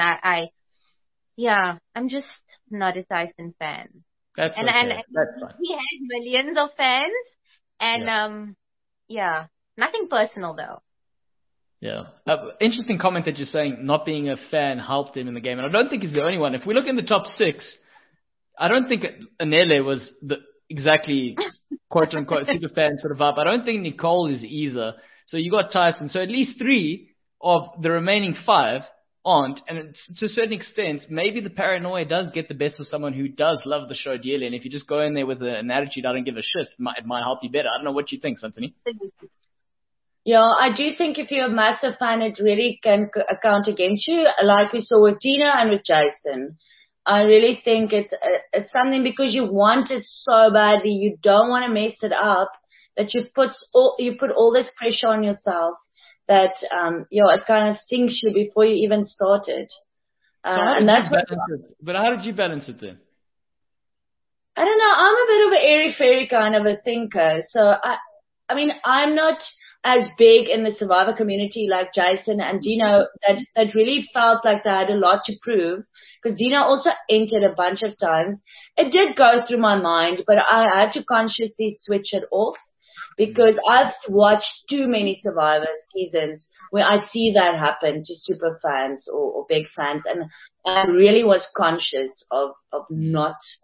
I'm just not a Tyson fan. That's okay. And that's fine. He had millions of fans, and nothing personal though. Yeah. Interesting comment that you're saying not being a fan helped him in the game. And I don't think he's the only one. If we look in the top 6, I don't think Anele was the exactly quote unquote super fan sort of up. I don't think Nicole is either. So you got Tyson. So at least 3 of the remaining 5 aren't. And to a certain extent, maybe the paranoia does get the best of someone who does love the show dearly. And if you just go in there with an attitude, I don't give a shit, it might help you better. I don't know what you think, Santoni. Yeah, I do think if you're a massive fan, it really can count against you, like we saw with Tina and with Jason. I really think it's something because you want it so badly, you don't want to mess it up, that you put all this pressure on yourself that it kind of sinks you before you even started. So how did you balance it then? I don't know. I'm a bit of an airy-fairy kind of a thinker. So I mean, I'm not as big in the Survivor community like Jason and Dino that really felt like they had a lot to prove, because Dino also entered a bunch of times. It did go through my mind, but I had to consciously switch it off because I've watched too many Survivor seasons where I see that happen to super fans or big fans, and I really was conscious of not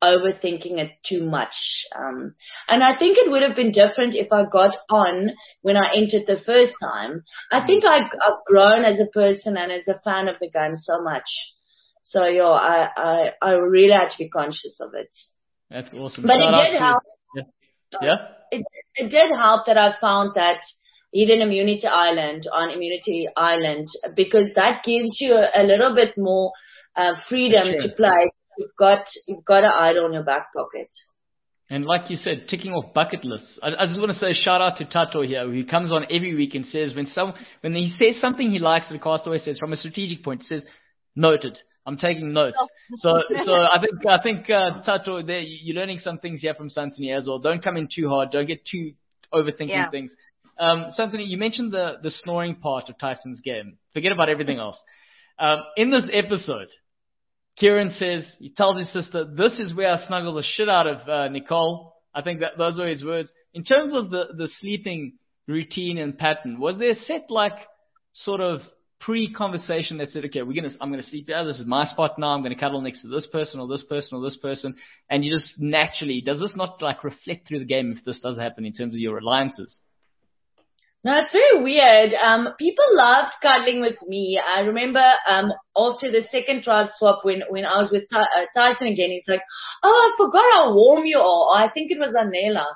overthinking it too much. And I think it would have been different if I got on when I entered the first time. I think I've grown as a person and as a fan of the game so much. So yeah, I really had to be conscious of it. That's awesome. But Shout it did help. Yeah. It did help that I found that Hidden Immunity Island on Immunity Island, because that gives you a little bit more freedom to play. You've got an idol in your back pocket. And like you said, ticking off bucket lists. I just want to say a shout out to Tato here, who comes on every week and says when he says something he likes, the Castaway says from a strategic point, he says, noted. I'm taking notes. So I think Tato, you're learning some things here from Santoni as well. Don't come in too hard. Don't get too overthinking things. Santoni, you mentioned the snoring part of Tyson's game. Forget about everything else. In this episode, Kieran says, he tells his sister, this is where I snuggle the shit out of Nicole. I think that those are his words. In terms of the sleeping routine and pattern, was there a set sort of pre-conversation that said, okay, I'm gonna sleep here. This is my spot now. I'm gonna cuddle next to this person or this person or this person. And you just naturally, does this not reflect through the game if this does happen in terms of your alliances? No, it's very weird. People loved cuddling with me. I remember after the second tribe swap when I was with Tyson again, he's like, oh, I forgot how warm you are. Or I think it was Anela.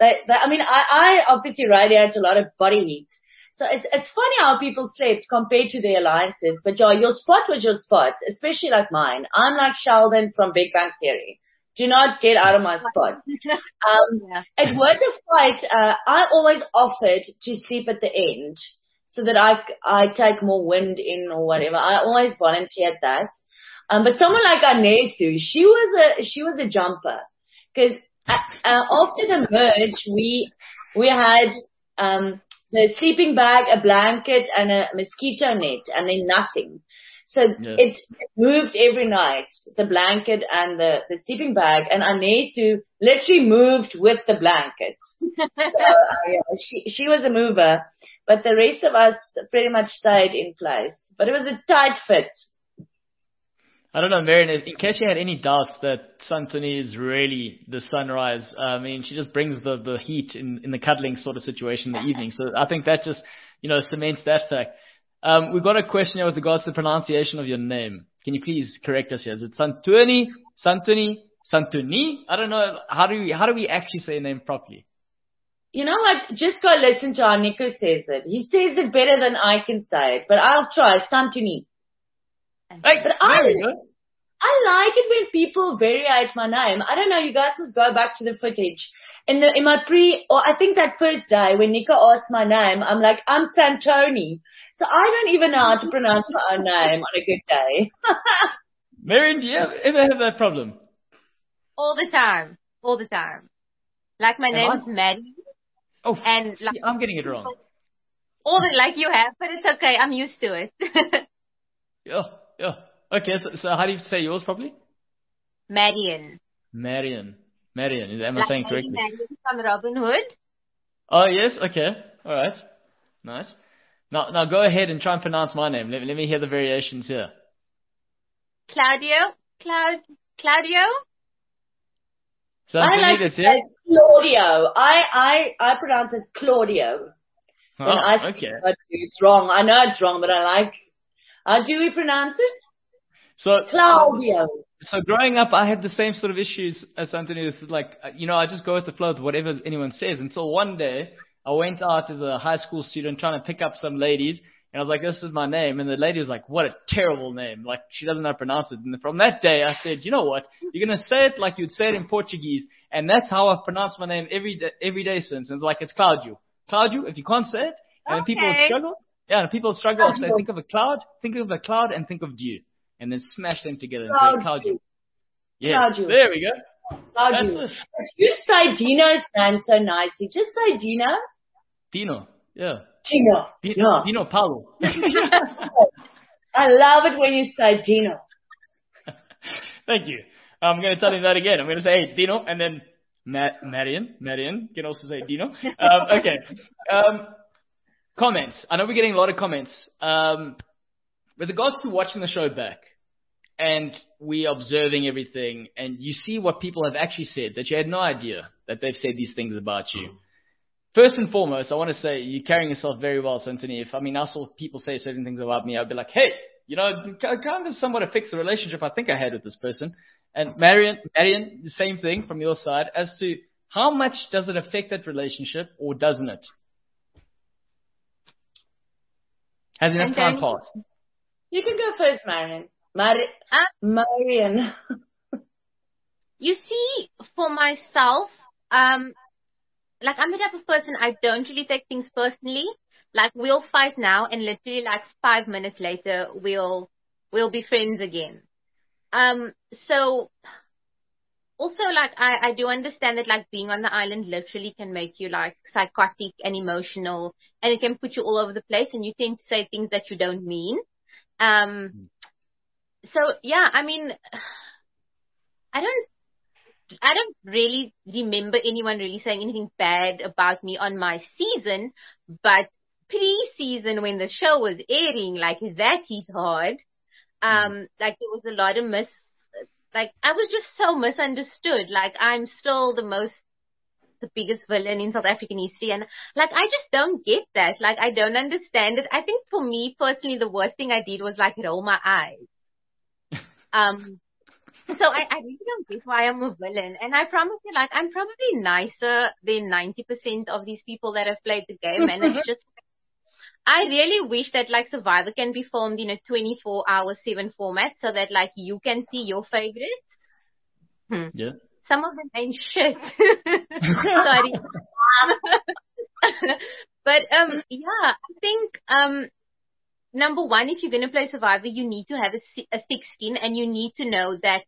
I obviously radiate a lot of body heat. So it's funny how people slept compared to their alliances. But yeah, your spot was your spot, especially like mine. I'm like Sheldon from Big Bang Theory. Do not get out of my spot. It was a fight. I always offered to sleep at the end so that I take more wind in or whatever. I always volunteered that. But someone like Anesu, she was a jumper, because after the merge we had the sleeping bag, a blanket, and a mosquito net, and then nothing. So it moved every night, the blanket and the sleeping bag, and Anesu literally moved with the blanket. So, she was a mover, but the rest of us pretty much stayed in place. But it was a tight fit. I don't know, Marion, in case you had any doubts that Santoni is really the sunrise, I mean, she just brings the heat in the cuddling sort of situation in the evening. So I think that just, cements that fact. We've got a question here with regards to the pronunciation of your name. Can you please correct us here? Is it Santoni? Santoni? I don't know. How do we actually say your name properly? You know what? Just go listen to how Nico says it. He says it better than I can say it, but I'll try. Santoni. Hey, but I like it when people variate my name. I don't know. You guys must go back to the footage. In my I think that first day when Nico asked my name, I'm like, I'm Santoni. So I don't even know how to pronounce my own name on a good day. Marion, do you ever have that problem? All the time. Like my name's Maddie. Oh, and I'm getting it wrong. Like you have, but it's okay. I'm used to it. Yeah. Okay, so how do you say yours properly? Marion. Am I saying correctly? Marion from Robin Hood. Oh, yes. Okay. All right. Nice. Now go ahead and try and pronounce my name. Let me hear the variations here. Claudio. So I like to say Claudio. I pronounce it Claudio. Okay. It's wrong. I know it's wrong, but I like. How do we pronounce it? So Claudio. So growing up, I had the same sort of issues as Santoni with I just go with the flow with whatever anyone says, until one day I went out as a high school student trying to pick up some ladies, and I was like, this is my name. And the lady was like, what a terrible name. Like, she doesn't know how to pronounce it. And from that day, I said, you know what? You're going to say it like you'd say it in Portuguese. And that's how I've pronounced my name every day since. And it's like, it's Claudio. Claudio, if you can't say it, and people will struggle. Yeah, and people struggle. I'll say, think of a cloud, and think of dew. And then smash them together and say Claudio. Yes, Claudio. There we go. Claudio. You say Dino's name so nicely. Just say Dino. Dino, yeah. Dino Paulo. I love it when you say Dino. Thank you. I'm going to tell him that again. I'm going to say, hey, Dino, and then Marion. You can also say Dino. Okay. Comments. I know we're getting a lot of comments. With regards to watching the show back, and we observing everything, and you see what people have actually said that you had no idea that they've said these things about you. First and foremost, I want to say you're carrying yourself very well, Santini. If I saw people say certain things about me, I'd be like, hey, kind of somewhat affects the relationship I think I had with this person. And Marion, the same thing from your side as to how much does it affect that relationship or doesn't it? Has enough time passed? You can go first, Marion. Marion. You see, for myself, I'm the type of person, I don't really take things personally. Like, we'll fight now, and literally, 5 minutes later, we'll be friends again. So, also, I do understand that, being on the island literally can make you, psychotic and emotional, and it can put you all over the place, and you tend to say things that you don't mean. So, yeah, I don't really remember anyone really saying anything bad about me on my season, but pre-season when the show was airing, that hit hard. There was a lot of I was just so misunderstood. I'm still the biggest villain in South African history, and I just don't get that. I don't understand it. I think for me personally, the worst thing I did was roll my eyes. So I really don't get why I'm a villain. And I promise you, I'm probably nicer than 90% of these people that have played the game. And it's just, I really wish that Survivor can be filmed in a 24-hour 7 format so that you can see your favorites. Yeah. Some of them ain't shit. Sorry. But yeah, I think number one, if you're going to play Survivor, you need to have a thick skin, and you need to know that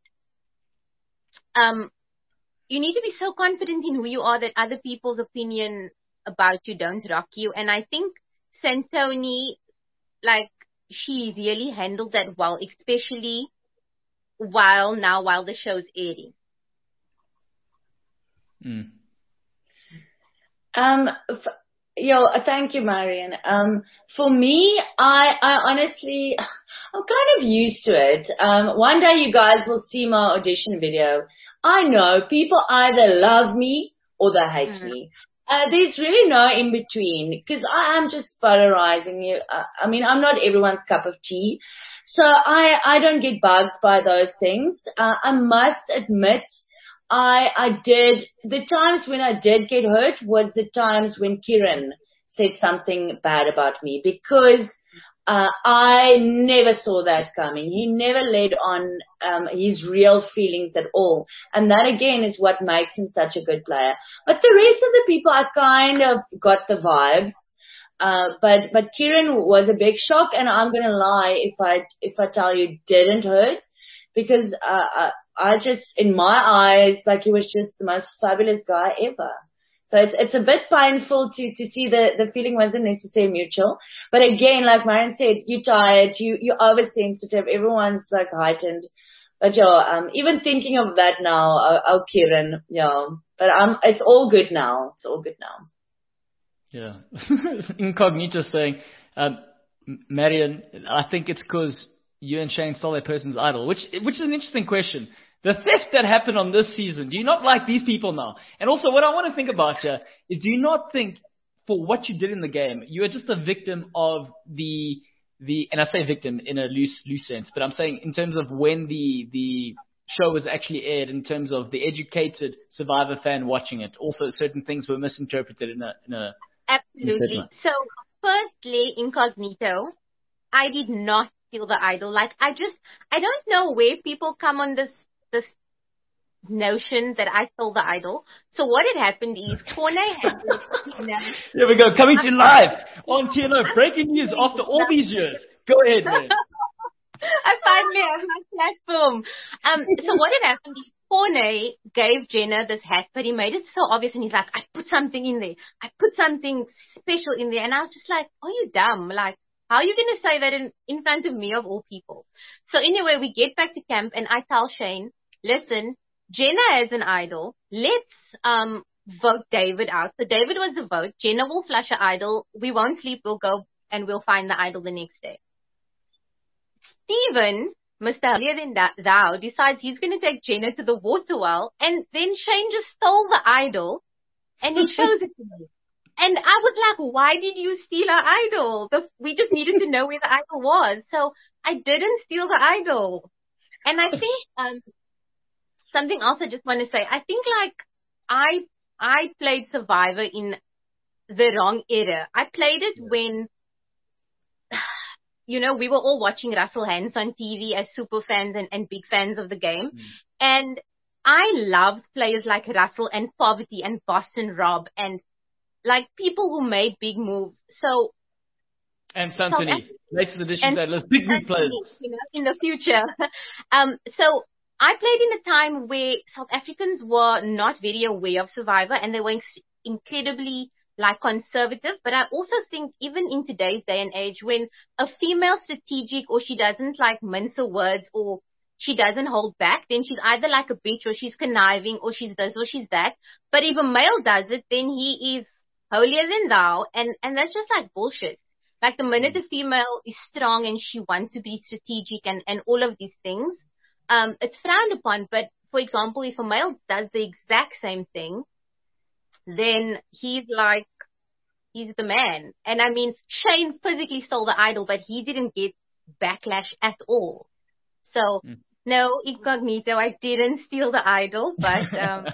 you need to be so confident in who you are that other people's opinion about you don't rock you. And I think Santoni, she really handled that well, especially while the show's airing. Thank you, Marion. For me, I honestly, I'm kind of used to it. One day you guys will see my audition video. I know people either love me or they hate me. There's really no in between, because I am just polarizing you. I'm not everyone's cup of tea. So I don't get bugged by those things. I must admit, the times when I did get hurt was the times when Kieran said something bad about me, because I never saw that coming. He never led on his real feelings at all. And that again is what makes him such a good player. But the rest of the people, I kind of got the vibes. But Kieran was a big shock, and I'm gonna lie if I tell you it didn't hurt, because I just, in my eyes, he was just the most fabulous guy ever. So it's a bit painful to see the feeling wasn't necessarily mutual. But again, like Marion said, you're tired, you're oversensitive, everyone's heightened. But even thinking of that now, Kieran, but it's all good now. It's all good now. Yeah. Incognito saying, Marion, I think it's because you and Shane stole that person's idol, which is an interesting question. The theft that happened on this season, do you not like these people now? And also, what I want to think about you is, do you not think, for what you did in the game, you are just a victim of the and I say victim in a loose sense, but I'm saying in terms of when the show was actually aired, in terms of the educated Survivor fan watching it. Also, certain things were misinterpreted in a Absolutely. So, firstly, Incognito, I did not steal the idol. I don't know where people come on this notion that I stole the idol. So what had happened is Kone had Here we go, coming to live on TNO. Breaking news after all these years. Go ahead, man. I finally have my platform. So what had happened is Kone gave Jenna this hat, but he made it so obvious, and he's like, I put something in there. I put something special in there. And I was just like, are you dumb? How are you going to say that in front of me of all people? So anyway, we get back to camp, and I tell Shane, listen, Jenna has an idol. Let's vote David out. So David was the vote. Jenna will flush her idol. We won't sleep. We'll go and we'll find the idol the next day. Steven Mr. Holier Than Thou decides he's going to take Jenna to the water well, and then Shane just stole the idol and he shows it to me. And I was like, why did you steal our idol? We just needed to know where the idol was. So I didn't steal the idol. And I think something else I just want to say, I think like I played Survivor in the wrong era. I played it when, you know, we were all watching Russell Hantz on TV as super fans and big fans of the game. And I loved players like Russell and Poverty and Boston Rob and like people who made big moves. So, and Santoni, latest addition to that list, big players. You know, in the future. So I played in a time where South Africans were not very aware of Survivor and they were incredibly like conservative. But I also think even in today's day and age, when a female strategic or she doesn't like mince her words or she doesn't hold back, then she's either like a bitch or she's conniving or she's this or she's that. But if a male does it, then he is holier than thou. And that's just like bullshit. Like the minute a female is strong and she wants to be strategic and all of these things, it's frowned upon. But for example, if a male does the exact same thing, then he's the man. And I mean, Shane physically stole the idol, but he didn't get backlash at all. So no, incognito, I didn't steal the idol, but yeah.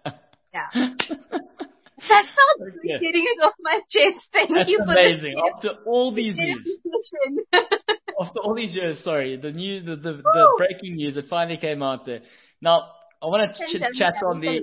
That's how getting it off my chest. Thank you for amazing. After all these years, after all these years, sorry, the breaking news, it finally came out there. Now, I want to chat on the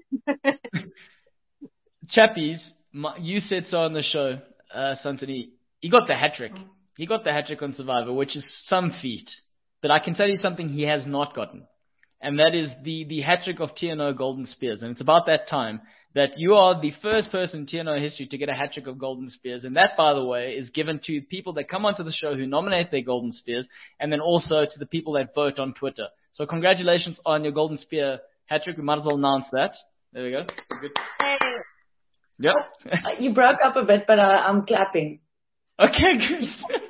Chappies. You said so on the show, Santoni. He got the hat trick. He got the hat trick on Survivor, which is some feat. But I can tell you something he has not gotten, and that is the hat trick of TNO Golden Spears. And it's about that time that you are the first person in TNO history to get a hat trick of Golden Spears. And that, by the way, is given to people that come onto the show who nominate their Golden Spears, and then also to the people that vote on Twitter. So congratulations on your Golden Spear hat trick. We might as well announce that. There we go. So good. Yep. You broke up a bit, but I'm clapping. Okay, good.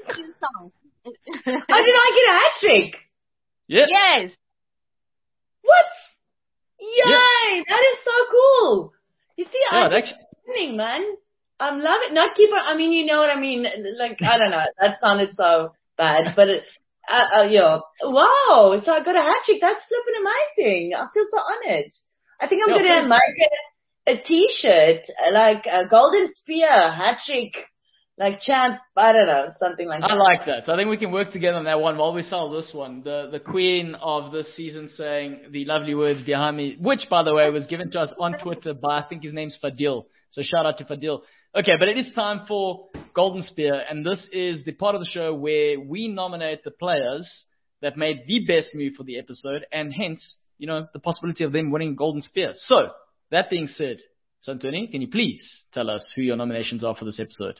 How did I get a hat trick? Yeah. Yes. What? Yay! That is so cool. You see, I'm just winning, man. I'm loving. Not keep on. I mean, you know what I mean. Like, I don't know. That sounded so bad, but yeah. Wow. So I got a hat trick. That's flipping amazing. I feel so honored. I think I'm gonna make a T-shirt like a Golden Spear hat trick. Like champ, I don't know, something like that. I like that. So I think we can work together on that one while we sell this one. The queen of this season saying the lovely words behind me, which, by the way, was given to us on Twitter by, I think his name's Fadil. So shout out to Fadil. Okay, but it is time for Golden Spear, and this is the part of the show where we nominate the players that made the best move for the episode, and hence, you know, the possibility of them winning Golden Spear. So, that being said, Santoni, can you please tell us who your nominations are for this episode?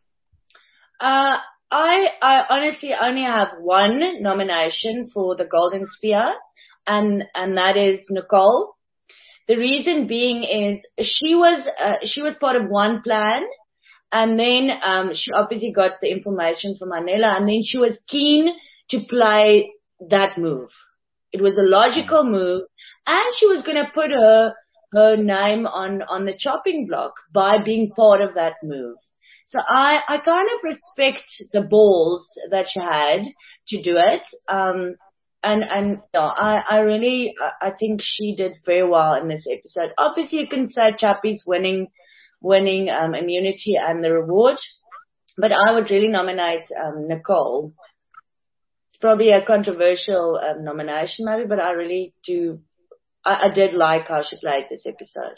I honestly only have one nomination for the Golden Spear, and that is Nicole. The reason being is she was part of one plan, and then she obviously got the information from Anela, and then she was keen to play that move. It was a logical move, and she was going to put her name on the chopping block by being part of that move. So I kind of respect the balls that she had to do it. And no, I think she did very well in this episode. Obviously you can say Chappie's winning immunity and the reward, but I would really nominate Nicole. It's probably a controversial nomination maybe, but I really do. I did like how she played this episode.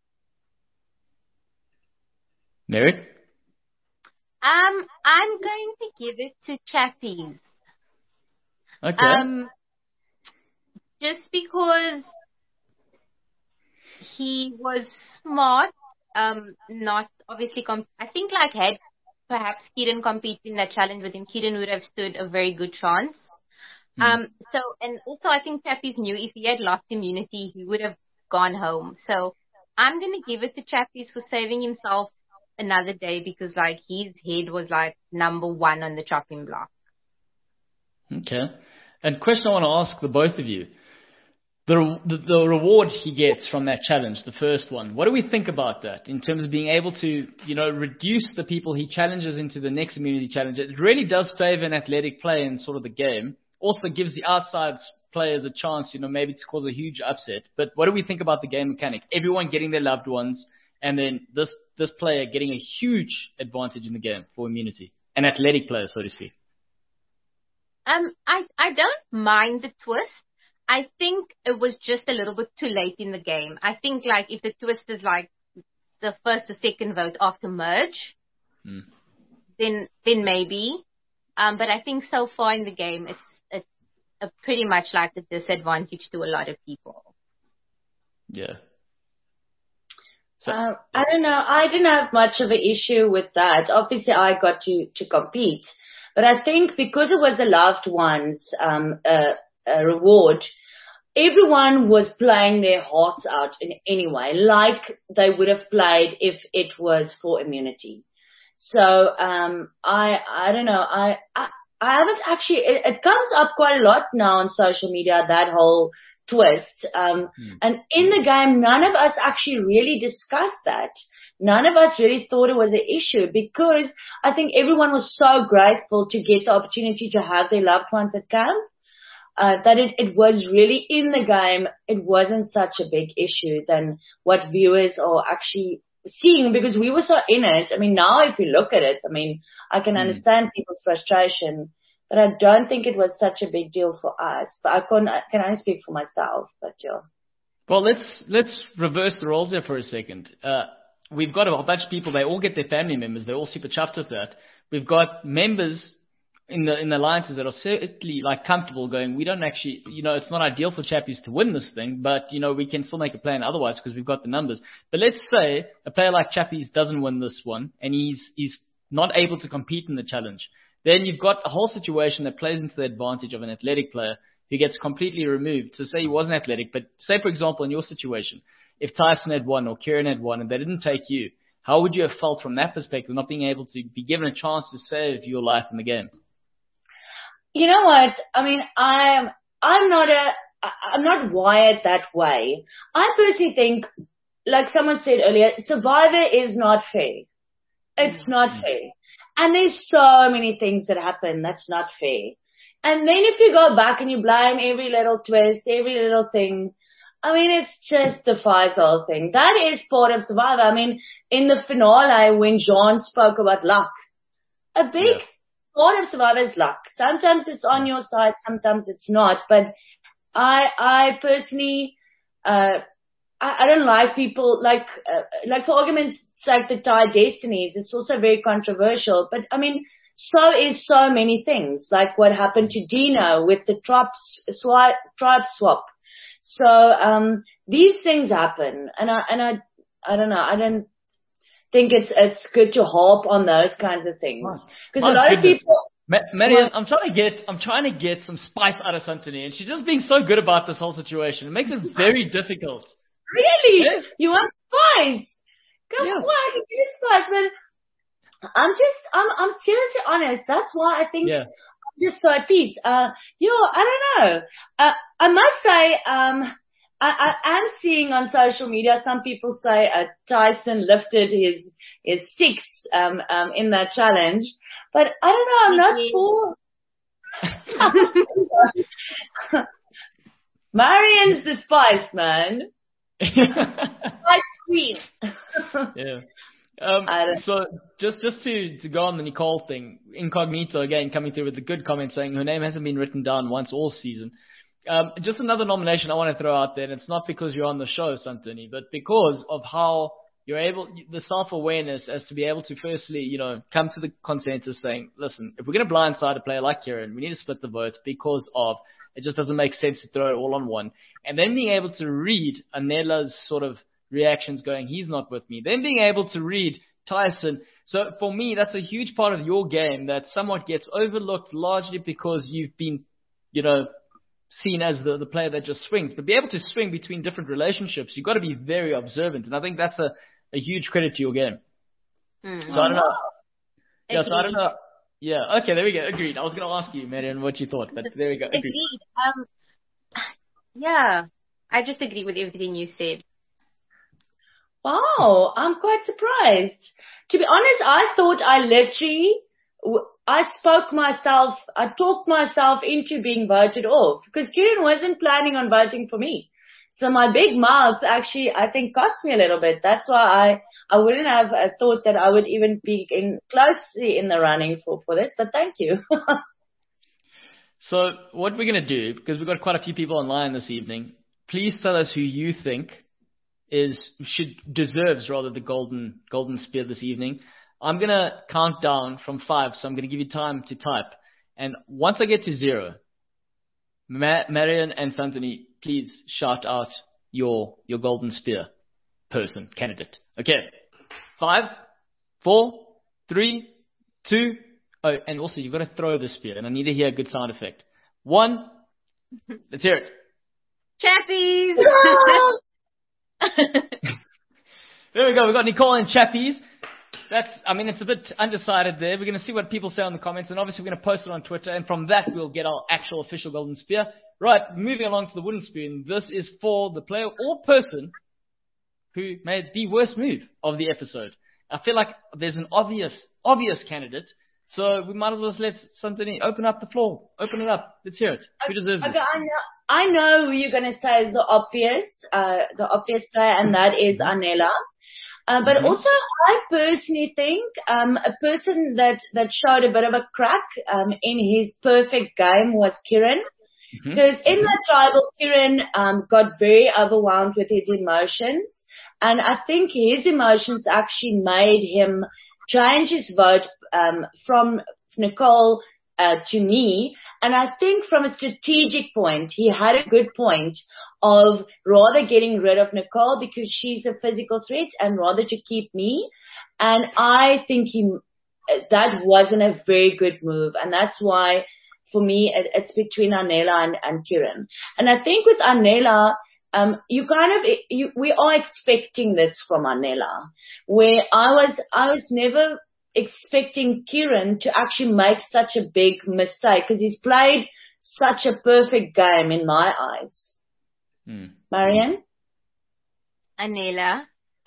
Mary? I'm going to give it to Chappies. Okay. Just because he was smart, not obviously, I think like had perhaps Kieran competed in that challenge with him, Kieran would have stood a very good chance. So, and also I think Chappies knew if he had lost immunity, he would have gone home. So I'm going to give it to Chappies for saving himself another day because like his head was like number one on the chopping block. Okay. And question I want to ask the both of you. The reward he gets from that challenge, the first one, what do we think about that in terms of being able to, reduce the people he challenges into the next immunity challenge? It really does favor an athletic play in sort of the game. Also gives the outside players a chance, maybe to cause a huge upset. But what do we think about the game mechanic? Everyone getting their loved ones, and then this player getting a huge advantage in the game for immunity. An athletic player, so to speak. I don't mind the twist. I think it was just a little bit too late in the game. I think like if the twist is like the first or second vote after merge, then maybe. But I think so far in the game, it's pretty much like a disadvantage to a lot of people. Yeah. So, I don't know. I didn't have much of an issue with that. Obviously, I got to compete. But I think because it was a loved one's reward, everyone was playing their hearts out in any way, like they would have played if it was for immunity. So I don't know. I haven't actually. It comes up quite a lot now on social media, that whole twist. And in the game, none of us actually really discussed that. None of us really thought it was an issue because I think everyone was so grateful to get the opportunity to have their loved ones at camp, that it was really in the game. It wasn't such a big issue than what viewers are actually seeing because we were so in it. I mean, now if you look at it, I mean, I can understand people's frustration, but I don't think it was such a big deal for us. But I can only speak for myself, but yeah. Well, let's reverse the roles there for a second. We've got a whole bunch of people, they all get their family members, they're all super chuffed with that. We've got members in the alliances that are certainly like comfortable going, we don't actually, it's not ideal for Chappies to win this thing, but we can still make a plan otherwise because we've got the numbers. But let's say a player like Chappies doesn't win this one and he's not able to compete in the challenge. Then you've got a whole situation that plays into the advantage of an athletic player who gets completely removed. So say he wasn't athletic, but say for example in your situation, if Tyson had won or Kieran had won and they didn't take you, how would you have felt from that perspective, not being able to be given a chance to save your life in the game? You know what? I mean, I'm not wired that way. I personally think, like someone said earlier, Survivor is not fair. It's not fair. And there's so many things that happen that's not fair. And then if you go back and you blame every little twist, every little thing, I mean, it just defies the whole thing. That is part of Survivor. I mean, in the finale, when John spoke about luck, a big part of Survivor is luck. Sometimes it's on your side, sometimes it's not. But I personally, I don't like people like for argument's sake, the Thai Destinies. It's also very controversial. But I mean, so is so many things, like what happened to Dino with the tribe swap. So, these things happen and I don't know, I don't think it's good to harp on those kinds of things. Because a lot of people, Marianne, I'm trying to get some spice out of Santini and she's just being so good about this whole situation. It makes it very difficult. Really? Yeah. You want spice? Come on, I can do spice, but I'm seriously honest. That's why I think just so at peace. I don't know. I must say, I am seeing on social media some people say Tyson lifted his 6 in that challenge, but I don't know. I'm not for. Marianne's the spice, man. Spice queen. Yeah. So just to go on the Nicole thing, Incognito again coming through with a good comment saying her name hasn't been written down once all season. Just another nomination I want to throw out there, and it's not because you're on the show, Santini, but because of how you're able, the self-awareness as to be able to firstly, come to the consensus saying, listen, if we're going to blindside a player like Kieran, we need to split the vote because of it just doesn't make sense to throw it all on one. And then being able to read Anela's sort of reactions going, he's not with me. Then being able to read Tyson. So for me, that's a huge part of your game that somewhat gets overlooked largely because you've been, seen as the player that just swings. But be able to swing between different relationships, you've got to be very observant. And I think that's a huge credit to your game. So I don't know. Yeah, so I don't know. Yeah. Okay, there we go. Agreed. I was going to ask you, Marion, what you thought, but there we go. Agreed. Yeah, I just agree with everything you said. Wow, I'm quite surprised. To be honest, I thought I talked myself into being voted off because Kieran wasn't planning on voting for me. So my big mouth actually, I think, cost me a little bit. That's why I wouldn't have thought that I would even be closely in the running for this, but thank you. So what we're going to do, because we've got quite a few people online this evening, please tell us who you think deserves the golden spear this evening. I'm going to count down from 5, so I'm going to give you time to type. And once I get to 0, Marion and Santoni, please shout out your golden spear candidate. Okay. 5, 4, 3, 2. Oh, and also you've got to throw the spear, and I need to hear a good sound effect. 1. Let's hear it. Chappies! There we go. We've got Nicole and Chappies. It's a bit undecided there. We're going to see what people say in the comments, and obviously we're going to post it on Twitter, and from that we'll get our actual official golden spear. Right, moving along to the wooden spoon. This is for the player or person who made the worst move of the episode. I feel like there's an obvious candidate, so we might as well let Santoni open up the floor. Open it up. Let's hear it. Who deserves this? I know who you're going to say is the obvious player, and that is Anela. But also, I personally think a person that showed a bit of a crack in his perfect game was Kieran. Because in the tribal, Kieran got very overwhelmed with his emotions. And I think his emotions actually made him change his vote from Nicole to me. And I think from a strategic point, he had a good point of rather getting rid of Nicole because she's a physical threat and rather to keep me. And I think that wasn't a very good move. And that's why for me, it's between Anela and Kieran. And I think with Anela, we are expecting this from Anela, where I was never expecting Kieran to actually make such a big mistake because he's played such a perfect game in my eyes. Marianne? Anela.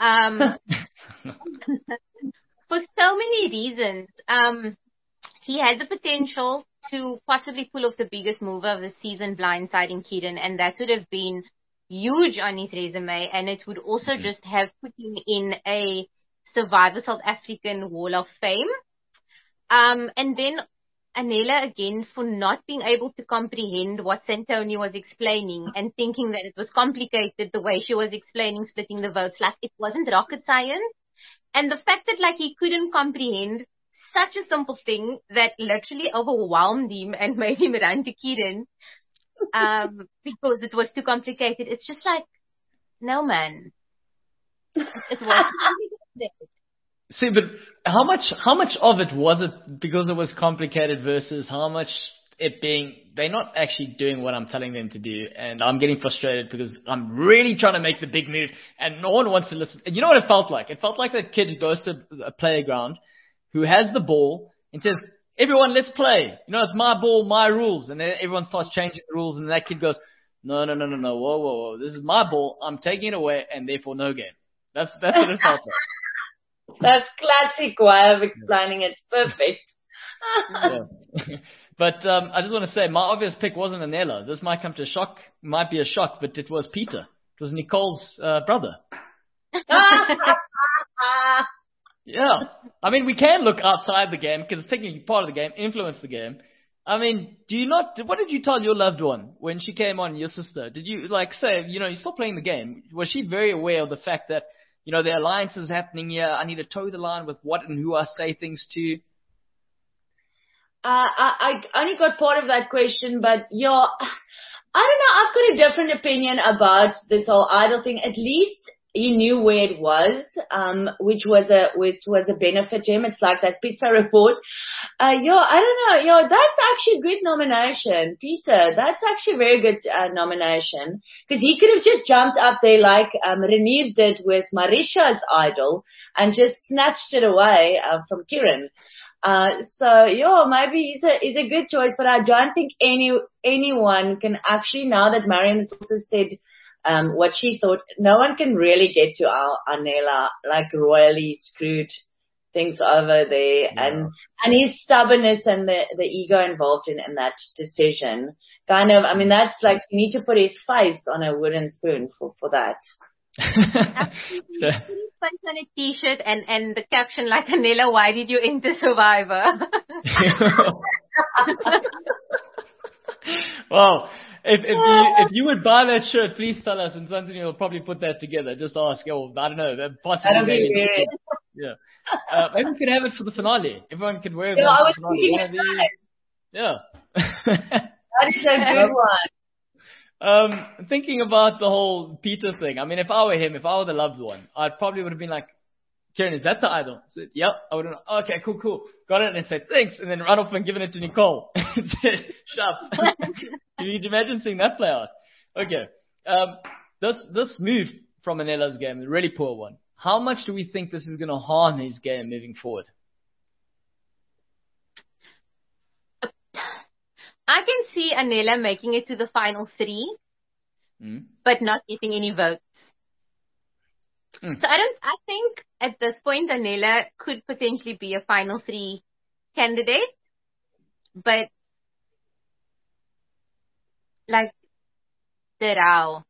For so many reasons. He had the potential to possibly pull off the biggest move of the season, blindsiding Kieran, and that would have been huge on his resume, and it would also just have put him in a Survivor South African Wall of Fame. And then Anela, again, for not being able to comprehend what Santoni was explaining and thinking that it was complicated the way she was explaining splitting the votes, like it wasn't rocket science. And the fact that he couldn't comprehend such a simple thing that literally overwhelmed him and made him run to Kieran because it was too complicated. It's just no, man. It was complicated. See, but how much of it was it because it was complicated versus how much it being they're not actually doing what I'm telling them to do, and I'm getting frustrated because I'm really trying to make the big move and no one wants to listen. And you know what it felt like? It felt like that kid who goes to a playground who has the ball and says, everyone, let's play. It's my ball, my rules. And then everyone starts changing the rules and that kid goes, no, whoa. This is my ball. I'm taking it away and therefore no game. That's what it felt like. That's classic way of explaining it. It's perfect. Yeah. But I just want to say, my obvious pick wasn't Anela. This might come to might be a shock, but it was Peter. It was Nicole's brother. Yeah. We can look outside the game because it's technically part of the game, influence the game. What did you tell your loved one when she came on, your sister? Did you say, you're still playing the game? Was she very aware of the fact that, the alliance is happening here? I need to toe the line with what and who I say things to. I only got part of that question, but I don't know. I've got a different opinion about this whole idol thing. At least he knew where it was, which was a benefit to him. It's like that pizza report. I don't know. That's actually a good nomination, Peter. That's actually a very good nomination because he could have just jumped up there like Renier did with Marisha's idol and just snatched it away from Kieran. So yeah, maybe he's a good choice, but I don't think anyone can actually, now that Marion has also said, what she thought, no one can really get to our Anela, like royally screwed things over there, Yeah. and his stubbornness and the ego involved in that decision. Kind of, I mean, that's like, you need to put his face on a wooden spoon for that. Absolutely. Put his face on a t-shirt and the caption like, Anela, why did you enter Survivor? Well, if you would buy that shirt, please tell us, and Santini will probably put that together. Just ask. Oh, I don't know, possibly That'll be maybe. weird. Yeah. Maybe we could have it for the finale. Everyone could wear it Yeah, I for the was finale. thinking One of these. Yeah. that is a good one. Thinking about the whole Peter thing. I mean, if I were him, if I were the loved one, I probably would have been like, Kieran, is that the idol? I said, yep. I would have, okay, cool. Got it, and said, thanks, and then run off and given it to Nicole. And said, shut up. Can you imagine seeing that play out? Okay. This move from Anela's game is a really poor one. How much do we think this is going to harm his game moving forward? I can see Anela making it to the final 3, but not getting any votes. So I think at this point Anela could potentially be a final 3 candidate, but like the Rao.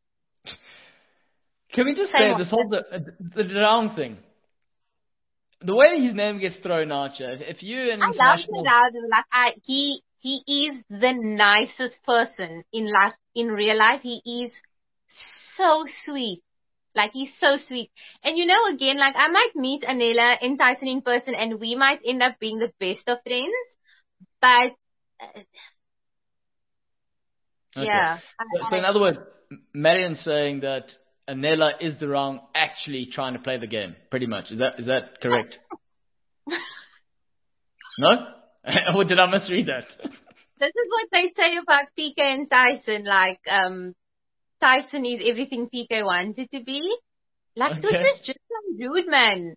Can we just say this whole the round thing? The way his name gets thrown out, if you're an international, I love the Rao. Like he is the nicest person in real life. He is so sweet. Like, he's so sweet. And you know, again, like, I might meet Anela and Tyson in person and we might end up being the best of friends. But, yeah. So in other words, Marion's saying that Anela is the wrong actually trying to play the game, pretty much. Is that correct? No? Or did I misread that? This is what they say about PK and Tyson. Like, Tyson is everything PK wanted to be. Like, Twitter's just so rude, man.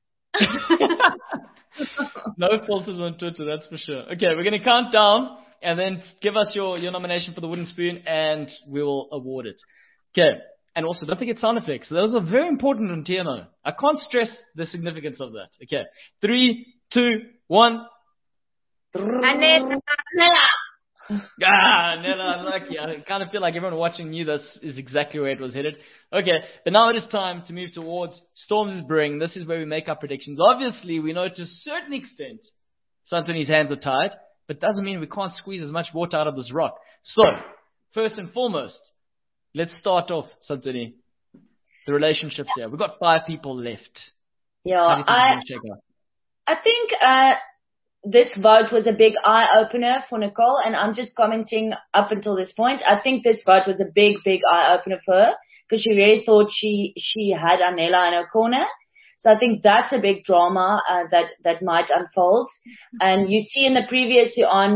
No filters on Twitter, that's for sure. Okay, we're going to count down and then give us your nomination for the wooden spoon and we will award it. Okay, and also don't forget sound effects. Those are very important in TNO. I can't stress the significance of that. Okay, 3, 2, 1. Anela. Nella, unlucky. I kind of feel like everyone watching knew this is exactly where it was headed. Okay, but now it is time to move towards Storms is Brewing. This is where we make our predictions. Obviously, we know to a certain extent Santoni's hands are tied, but doesn't mean we can't squeeze as much water out of this rock. So, first and foremost, let's start off, Santoni, the relationships here. We've got 5 people left. Yeah, How do you think it's going to shake out? I think this vote was a big eye-opener for Nicole, and I'm just commenting up until this point. I think this vote was a big eye-opener for her, because she really thought she had Anela in her corner. So I think that's a big drama that might unfold. And you see in the previously on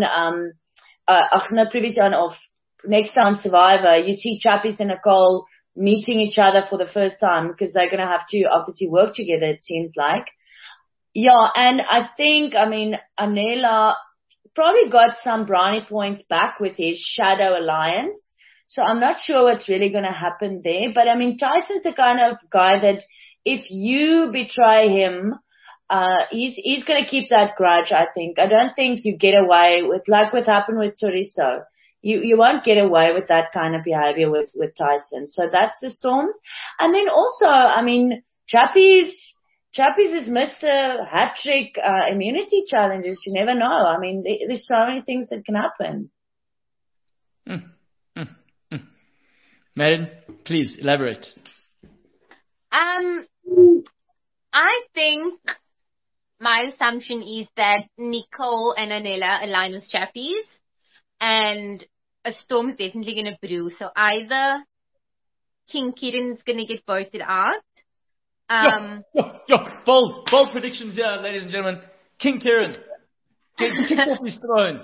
next time Survivor, you see Chappies and Nicole meeting each other for the first time, because they're going to have to obviously work together, it seems like. Yeah, and I think, I mean, Anela probably got some brownie points back with his Shadow Alliance. So I'm not sure what's really going to happen there. But I mean, Tyson's the kind of guy that if you betray him, he's going to keep that grudge, I think. I don't think you get away with, like what happened with Toriso. You won't get away with that kind of behavior with Tyson. So that's the Storms. And then also, I mean, Chappies is Mr. Hat-trick immunity challenges. You never know. I mean, there's so many things that can happen. Marion, please elaborate. I think my assumption is that Nicole and Anela align with Chappies, and a storm is definitely going to brew. So either King Kieran's going to get voted out. Bold predictions here, ladies and gentlemen. King Kieran, kick off his throne.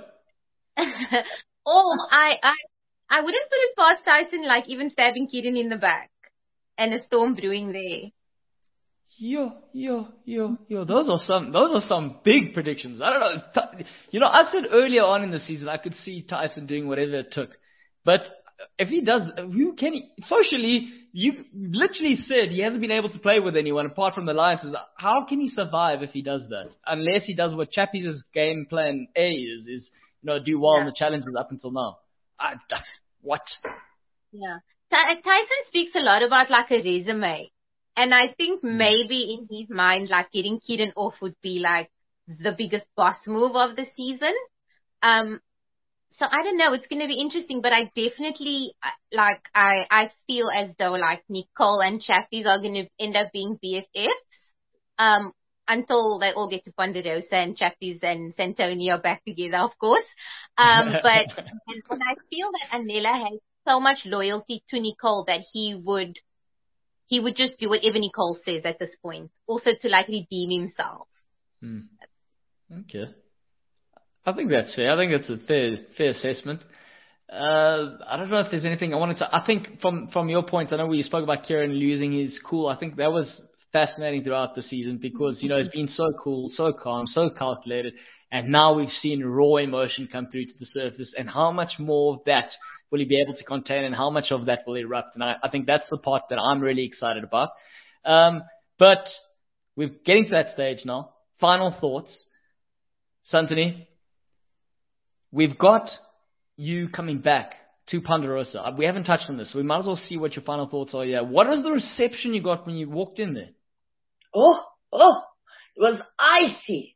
Or I wouldn't put it past Tyson, like even stabbing Kieran in the back and a storm brewing there. Yo. Those are some big predictions. I don't know. I said earlier on in the season I could see Tyson doing whatever it took, but if he does, who can he socially? You literally said he hasn't been able to play with anyone apart from the Lions. How can he survive if he does that? Unless he does what Chappie's game plan A is do well in the challenges up until now. What? Yeah. Tyson speaks a lot about like a resume. And I think maybe in his mind, like getting Kieran off would be like the biggest boss move of the season. So I don't know. It's going to be interesting, but I definitely I feel as though like Nicole and Chappie's are going to end up being BFFs. Until they all get to Ponderosa and Chappie's and Santoni are back together, of course. But and I feel that Anela has so much loyalty to Nicole that he would just do whatever Nicole says at this point. Also to like redeem himself. Okay. I think that's fair. I think that's a fair assessment. I don't know if there's anything I think from your points, I know we spoke about Kieran losing his cool. I think that was fascinating throughout the season because, he's been so cool, so calm, so calculated. And now we've seen raw emotion come through to the surface, and how much more of that will he be able to contain and how much of that will erupt? And I think that's the part that I'm really excited about. But we're getting to that stage now. Final thoughts. Santoni, we've got you coming back to Ponderosa. We haven't touched on this, so we might as well see what your final thoughts are here. What was the reception you got when you walked in there? Oh, it was icy.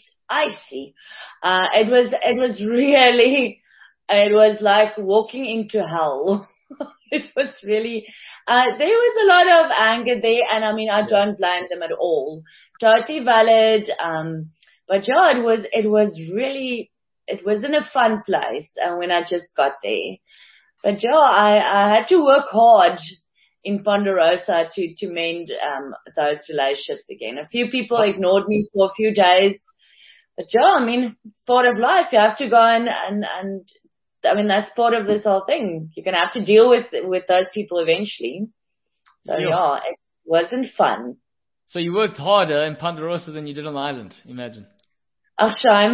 It was like walking into hell. It was really, there was a lot of anger there, and I don't blame them at all. Totally valid. But yeah, it wasn't a fun place when I just got there. But yeah, I had to work hard in Ponderosa to mend those relationships again. A few people ignored me for a few days. But yeah, it's part of life. You have to go and that's part of this whole thing. You're going to have to deal with those people eventually. So yeah, it wasn't fun. So you worked harder in Ponderosa than you did on the island, imagine. Oh, shame.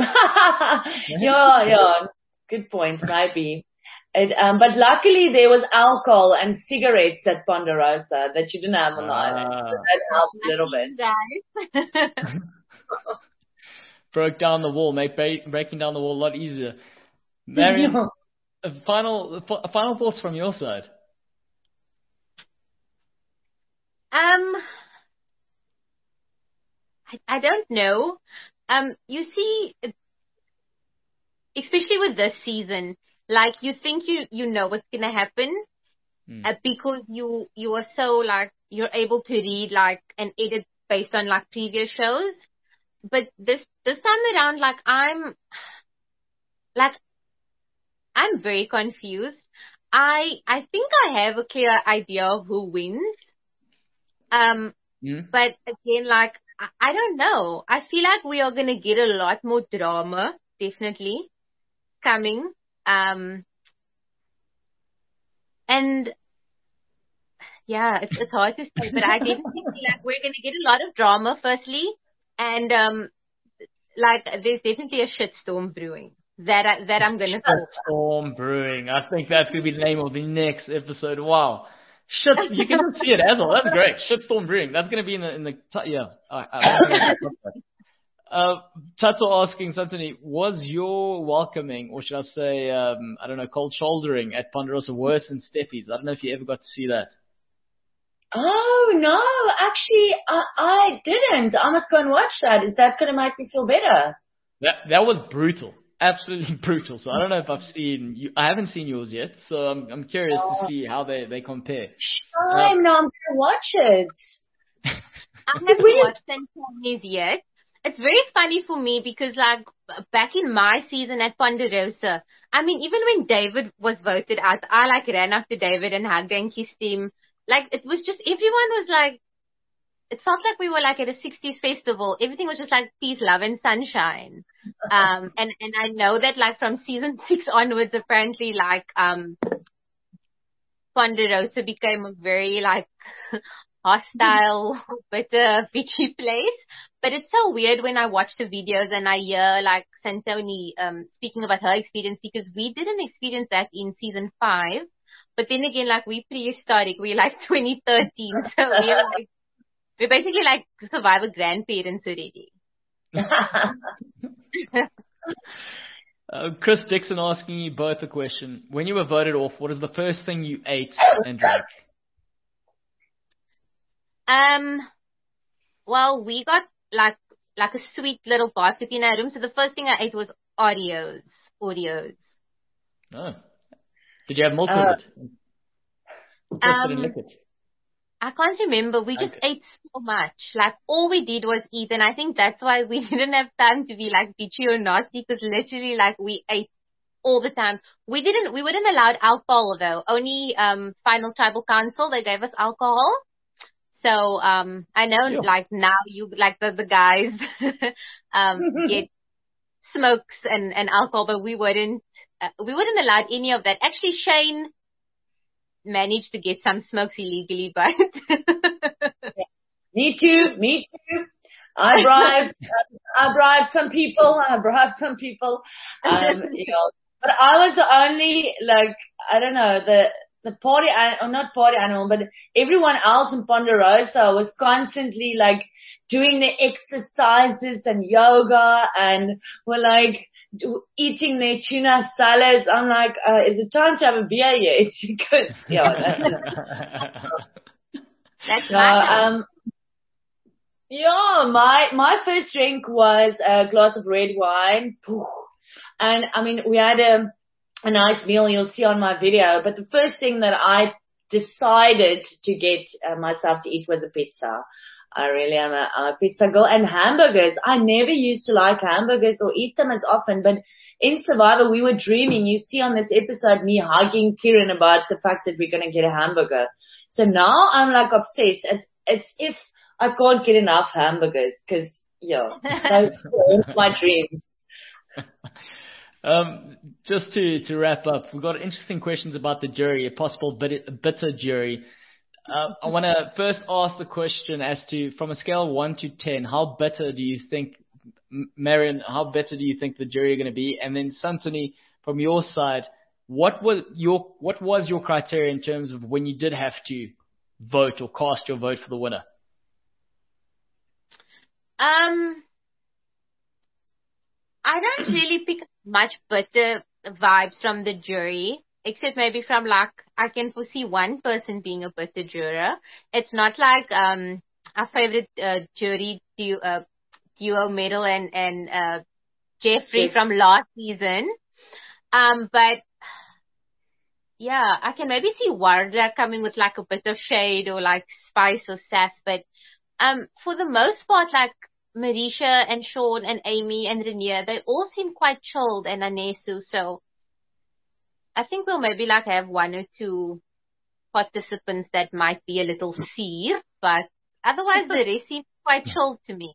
Yeah. Good point, maybe. But luckily there was alcohol and cigarettes at Ponderosa that you didn't have on the island. So that helps a little bit. Broke down the wall, breaking down the wall a lot easier. Marion, final thoughts from your side? I don't know. You see, especially with this season, like you think you know what's gonna happen, because you are so like you're able to read like and edit based on like previous shows. But this time around, like I'm very confused. I think I have a clear idea of who wins. But again, like I don't know. I feel like we are gonna get a lot more drama, definitely, coming. And yeah, it's hard to say, but I definitely feel like we're gonna get a lot of drama, firstly, and like there's definitely a shitstorm brewing that I'm gonna call. Shitstorm brewing. I think that's gonna be the name of the next episode. Wow. You can just see it as well. That's great. Shitstorm brewing. That's gonna be in the yeah. Tato asking, Santoni, was your welcoming, or should I say, I don't know, cold shouldering at Ponderosa worse than Steffi's? I don't know if you ever got to see that. Oh, no, actually, I didn't. I must go and watch that. Is that going to make me feel better? That was brutal. Absolutely brutal. So I don't know if I've seen you. I haven't seen yours yet. So I'm curious to see how they compare. No, I'm going to watch it. I haven't watched Santoni's yet. It's very funny for me because like back in my season at Ponderosa, even when David was voted out, I like ran after David and hugged and kissed him. Like it was just, everyone was like, it felt like we were like at a 60s festival. Everything was just like peace, love and sunshine. And I know that like from season 6 onwards, apparently like, Ponderosa became a very like hostile, bitter, bitchy place. But it's so weird when I watch the videos and I hear like Santoni speaking about her experience, because we didn't experience that in season 5. But then again, like, we're prehistoric. We're like 2013. So we're basically like Survivor grandparents already. Chris Dixon asking you both a question. When you were voted off, what is the first thing you ate and drank? Well, we got like a sweet little basket in our room. So the first thing I ate was Oreos. Oh. Did you have milk with it? Just didn't lick it. I can't remember. We just ate so much. Like, all we did was eat, and I think that's why we didn't have time to be like bitchy or nasty, because literally, like, we ate all the time. We weren't allowed alcohol though. Only Final Tribal Council, they gave us alcohol. So I know like now you like the guys get smokes and alcohol, but we weren't allowed any of that. Actually, Shane managed to get some smokes illegally, but Me too. I bribed some people. But I was the only, like, I don't know, the party, or not party animal, but everyone else in Ponderosa was constantly like doing the exercises and yoga, and were like eating their tuna salads. I'm like, is it time to have a beer yet? Because my first drink was a glass of red wine. And I mean, we had a nice meal, you'll see on my video, but the first thing that I decided to get myself to eat was a pizza. I really am a pizza girl. And hamburgers. I never used to like hamburgers or eat them as often, but in Survivor we were dreaming. You see on this episode me hugging Kieran about the fact that we're going to get a hamburger. So now I'm like obsessed. It's if I can't get enough hamburgers, because those are my dreams. Just to wrap up, we've got interesting questions about the jury, a possible bitter jury. I want to first ask the question as to, from a scale of 1 to 10, how bitter do you think, Marion, how bitter do you think the jury are going to be? And then Santoni, from your side, what was your criteria in terms of when you did have to vote or cast your vote for the winner? I don't really pick much bitter vibes from the jury, except maybe from like, I can foresee one person being a bitter juror. It's not like our favorite jury duo, Medal and Jeffrey from last season. But yeah, I can maybe see Warda coming with like a bit of shade or like spice or sass. But for the most part, like, Marisha and Sean and Amy and Renier, they all seem quite chilled, and Anesu. So I think we'll maybe like have 1 or 2 participants that might be a little seared, but otherwise the rest seems quite chilled to me.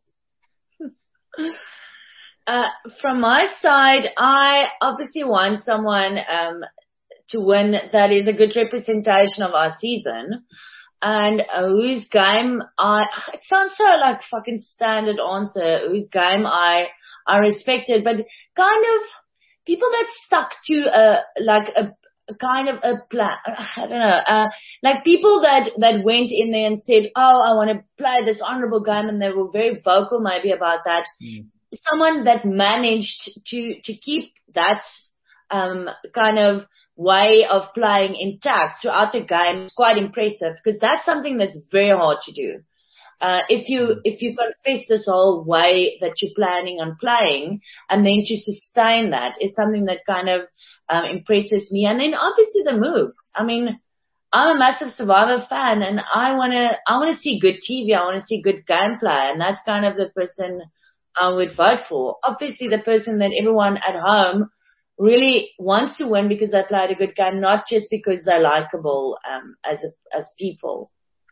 From my side, I obviously want someone to win that is a good representation of our season. And whose game it sounds so like fucking standard answer, whose game I respected, but kind of people that stuck to a kind of a plan. I don't know, like people that went in there and said, oh, I want to play this honorable game, and they were very vocal maybe about that. Someone that managed to keep that kind of way of playing intact throughout the game is quite impressive, because that's something that's very hard to do. If you confess this whole way that you're planning on playing, and then to sustain that is something that kind of impresses me. And then obviously the moves. I mean, I'm a massive Survivor fan, and I wanna see good TV. I wanna see good gameplay, and that's kind of the person I would vote for. Obviously, the person that everyone at home really wants to win because they played a good game, not just because they're likable as people.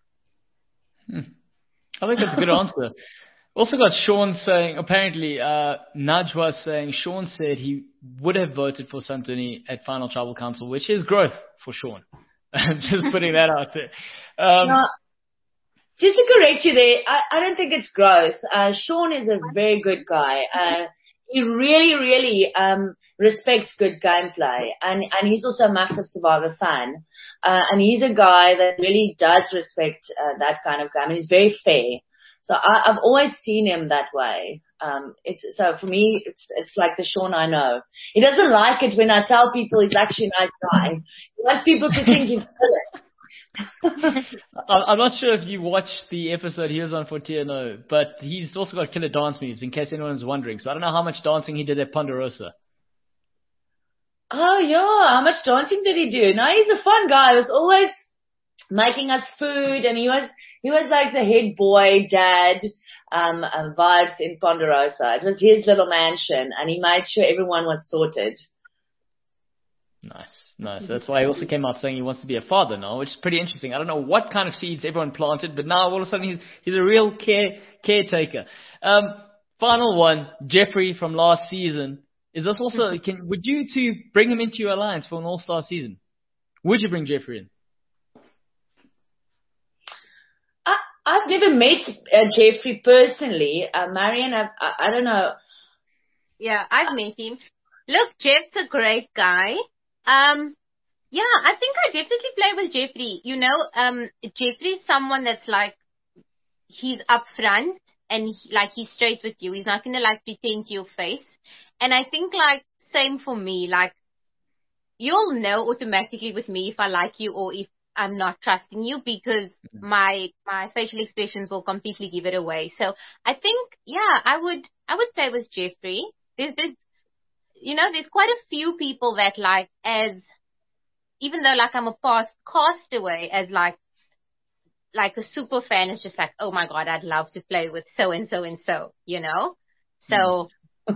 I think that's a good answer. Also got Sean saying, apparently, Najwa saying, Sean said he would have voted for Santoni at Final Tribal Council, which is growth for Sean. I'm just putting that out there. just to correct you there, I don't think it's gross. Sean is a very good guy. He really, really, respects good gameplay. And he's also a massive Survivor fan. And he's a guy that really does respect, that kind of game. And he's very fair. So I've always seen him that way. So for me, it's like the Sean I know. He doesn't like it when I tell people he's actually a nice guy. He wants people to think he's good. I'm not sure if you watched the episode he was on for TNO, but he's also got killer dance moves in case anyone's wondering. So I don't know how much dancing he did at Ponderosa. Oh yeah, how much dancing did he do? No, he's a fun guy. He was always making us food, and he was like the head boy dad vibes in Ponderosa. It was his little mansion, and he made sure everyone was sorted. Nice. That's why he also came out saying he wants to be a father now, which is pretty interesting. I don't know what kind of seeds everyone planted, but now all of a sudden he's a real caretaker. Final one, Jeffrey from last season. Is this also, would you two bring him into your alliance for an all-star season? Would you bring Jeffrey in? I've never met Jeffrey personally. Marion, I don't know. Yeah, I've met him. Look, Jeff's a great guy. Yeah, I think I definitely play with Jeffrey. You know, Jeffrey's someone that's like, he's upfront and he's straight with you. He's not gonna pretend to your face. And I think same for me, you'll know automatically with me if I like you or if I'm not trusting you, because my facial expressions will completely give it away. So I think, yeah, I would play with Jeffrey. There's quite a few people that even though I'm a past castaway, as a super fan is just oh my God, I'd love to play with so and so and so, you know? So.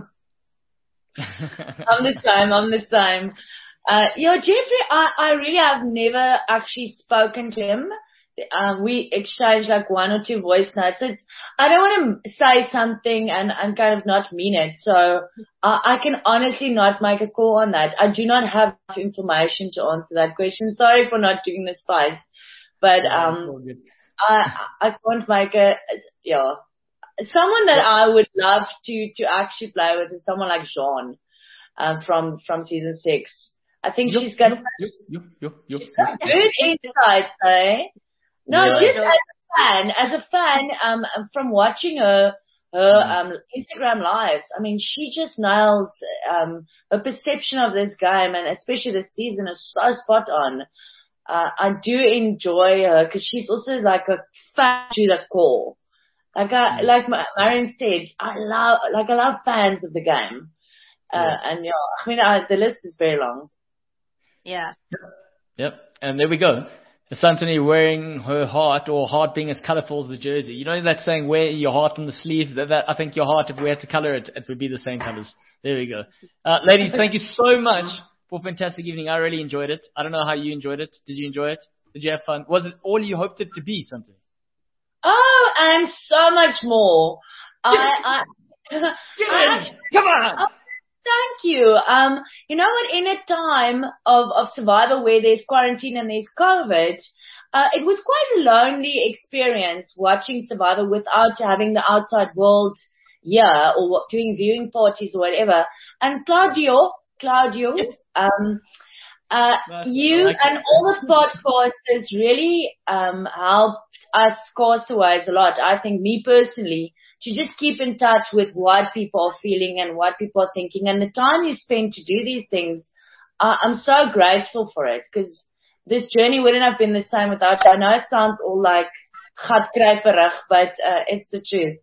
I'm the same. Jeffrey, I really have never actually spoken to him. We exchanged one or two voice notes. I don't want to say something and kind of not mean it. So I can honestly not make a call on that. I do not have enough information to answer that question. Sorry for not giving the spice, but I can't make someone that I would love to actually play with is someone like Jean, from season 6. I think she's got good insights, eh? No, Yeah. just as a fan, from watching her Instagram lives, I mean, she just nails, her perception of this game, and especially this season is so spot on. I do enjoy her because she's also a fan to the core. Like Marion said, I love fans of the game. And the list is very long. Yeah. Yep. And there we go. Santoni wearing her heart, or heart being as colorful as the jersey. You know that saying, wear your heart on the sleeve? That I think your heart, if we had to color it, it would be the same colors. There we go. Ladies, thank you so much for a fantastic evening. I really enjoyed it. I don't know how you enjoyed it. Did you enjoy it? Did you have fun? Was it all you hoped it to be, Santoni? Oh, and so much more. Come on! Thank you. You know what? In a time of Survivor where there's quarantine and there's COVID, it was quite a lonely experience watching Survivor without having the outside world here or doing viewing parties or whatever. And Claudio, you and all the podcasters really helped us castaways a lot. I think, me personally, to just keep in touch with what people are feeling and what people are thinking, and the time you spend to do these things, I'm so grateful for it, because this journey wouldn't have been the same without you. I know it sounds all gatkruiperig, but it's the truth.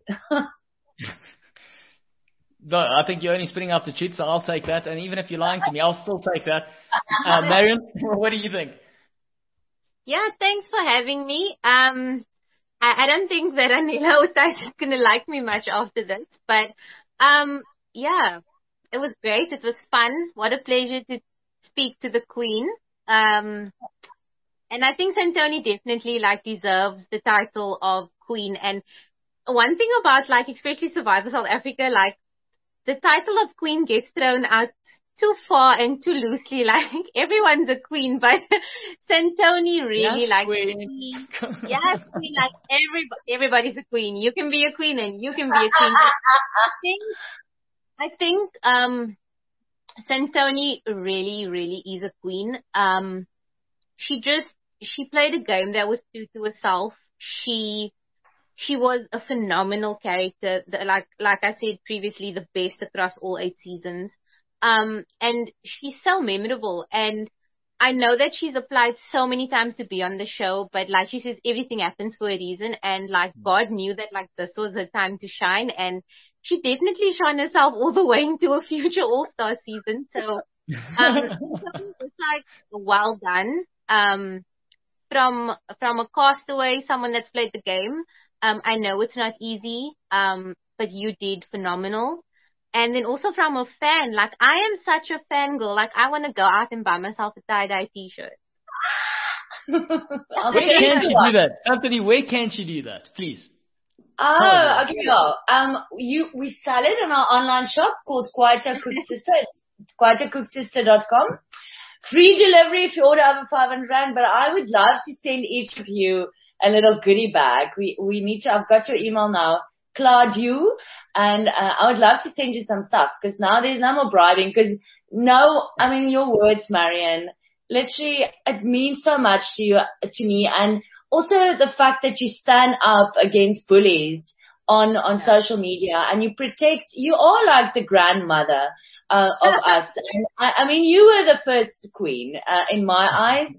No, I think you're only spitting out the truth, so I'll take that. And even if you're lying to me, I'll still take that. Marion, what do you think? Yeah, thanks for having me. I don't think that Anila or Thijs is going to like me much after this, but yeah, it was great. It was fun. What a pleasure to speak to the Queen. And I think Santoni definitely deserves the title of Queen. And one thing about especially Survivor South Africa, the title of Queen gets thrown out too far and too loosely. Like everyone's a queen, but Santoni really Yes, like queen. yes, queen. Like everybody's a queen. You can be a queen and you can be a queen. But I think Santoni really, really is a queen. She played a game that was true to herself. She was a phenomenal character. Like I said previously, the best across all 8 seasons. And she's so memorable. And I know that she's applied so many times to be on the show, but like she says, everything happens for a reason. And like God knew that like this was her time to shine. And she definitely shone herself all the way into a future All-Star season. So, it's like well done. From a castaway, someone that's played the game. I know it's not easy, but you did phenomenal. And then also from a fan, like I am such a fangirl. Like I want to go out and buy myself a tie-dye t-shirt. Where can she do that? Anthony, where can she do that? Please. Oh, okay. Well, we sell it in our online shop called Kwaita Cook Sister. It's kwaitacooksister.com. Free delivery if you order over 500 Rand, but I would love to send each of you a little goodie bag. We need to, I've got your email now, Claudiu, and I would love to send you some stuff because now there's no more bribing because your words, Marion, literally it means so much to me, and also the fact that you stand up against bullies on social media and you are like the grandmother of us. And you were the first queen in my eyes.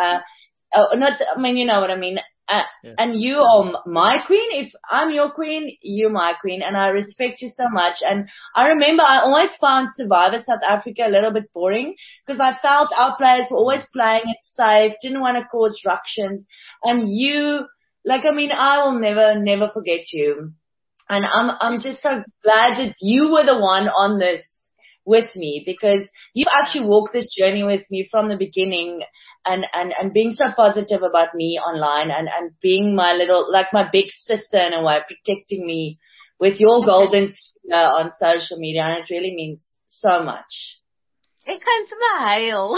You know what I mean. And you are my queen. If I'm your queen, you're my queen, and I respect you so much. And I remember I always found Survivor South Africa a little bit boring because I felt our players were always playing it safe, didn't want to cause ructions. And I will never forget you. And I'm just so glad that you were the one on this with me because you actually walked this journey with me from the beginning and being so positive about me online and being my big sister in a way, protecting me with your golden sphere on social media. And it really means so much. It comes from a hail.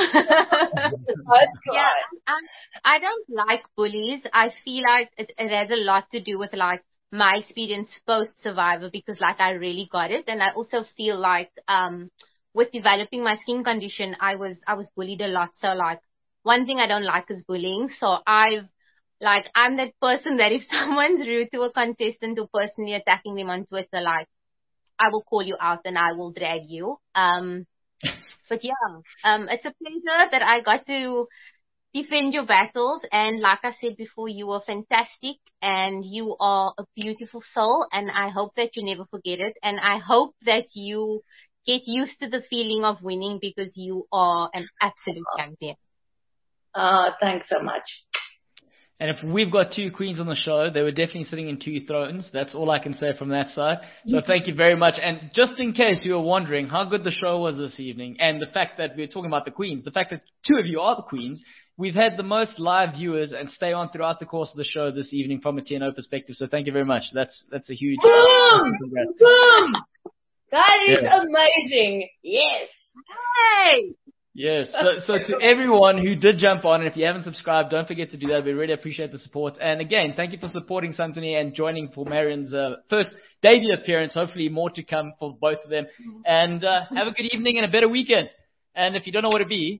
Yeah, I don't like bullies. I feel like it has a lot to do with like my experience post-Survivor because like I really got it. And I also feel like with developing my skin condition, I was bullied a lot. So like one thing I don't like is bullying. So I'm that person that if someone's rude to a contestant or personally attacking them on Twitter, like I will call you out and I will drag you. But yeah, it's a pleasure that I got to defend your battles. And like I said before, you were fantastic and you are a beautiful soul. And I hope that you never forget it. And I hope that you get used to the feeling of winning because you are an absolute champion. Thanks so much. And if we've got 2 queens on the show, they were definitely sitting in 2 thrones. That's all I can say from that side. So thank you very much. And just in case you were wondering how good the show was this evening and the fact that we were talking about the queens, the fact that 2 of you are the queens, we've had the most live viewers and stay on throughout the course of the show this evening from a TNO perspective. So thank you very much. That's a huge... Boom! That is amazing. Yes. Hey! Yes. So to everyone who did jump on, and if you haven't subscribed, don't forget to do that. We really appreciate the support. And again, thank you for supporting Santoni and joining for Marion's first debut appearance. Hopefully more to come for both of them. And have a good evening and a better weekend. And if you don't know what to be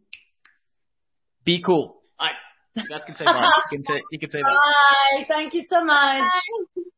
cool. All right. You guys can say bye. You can say bye. Bye. Thank you so much. Bye.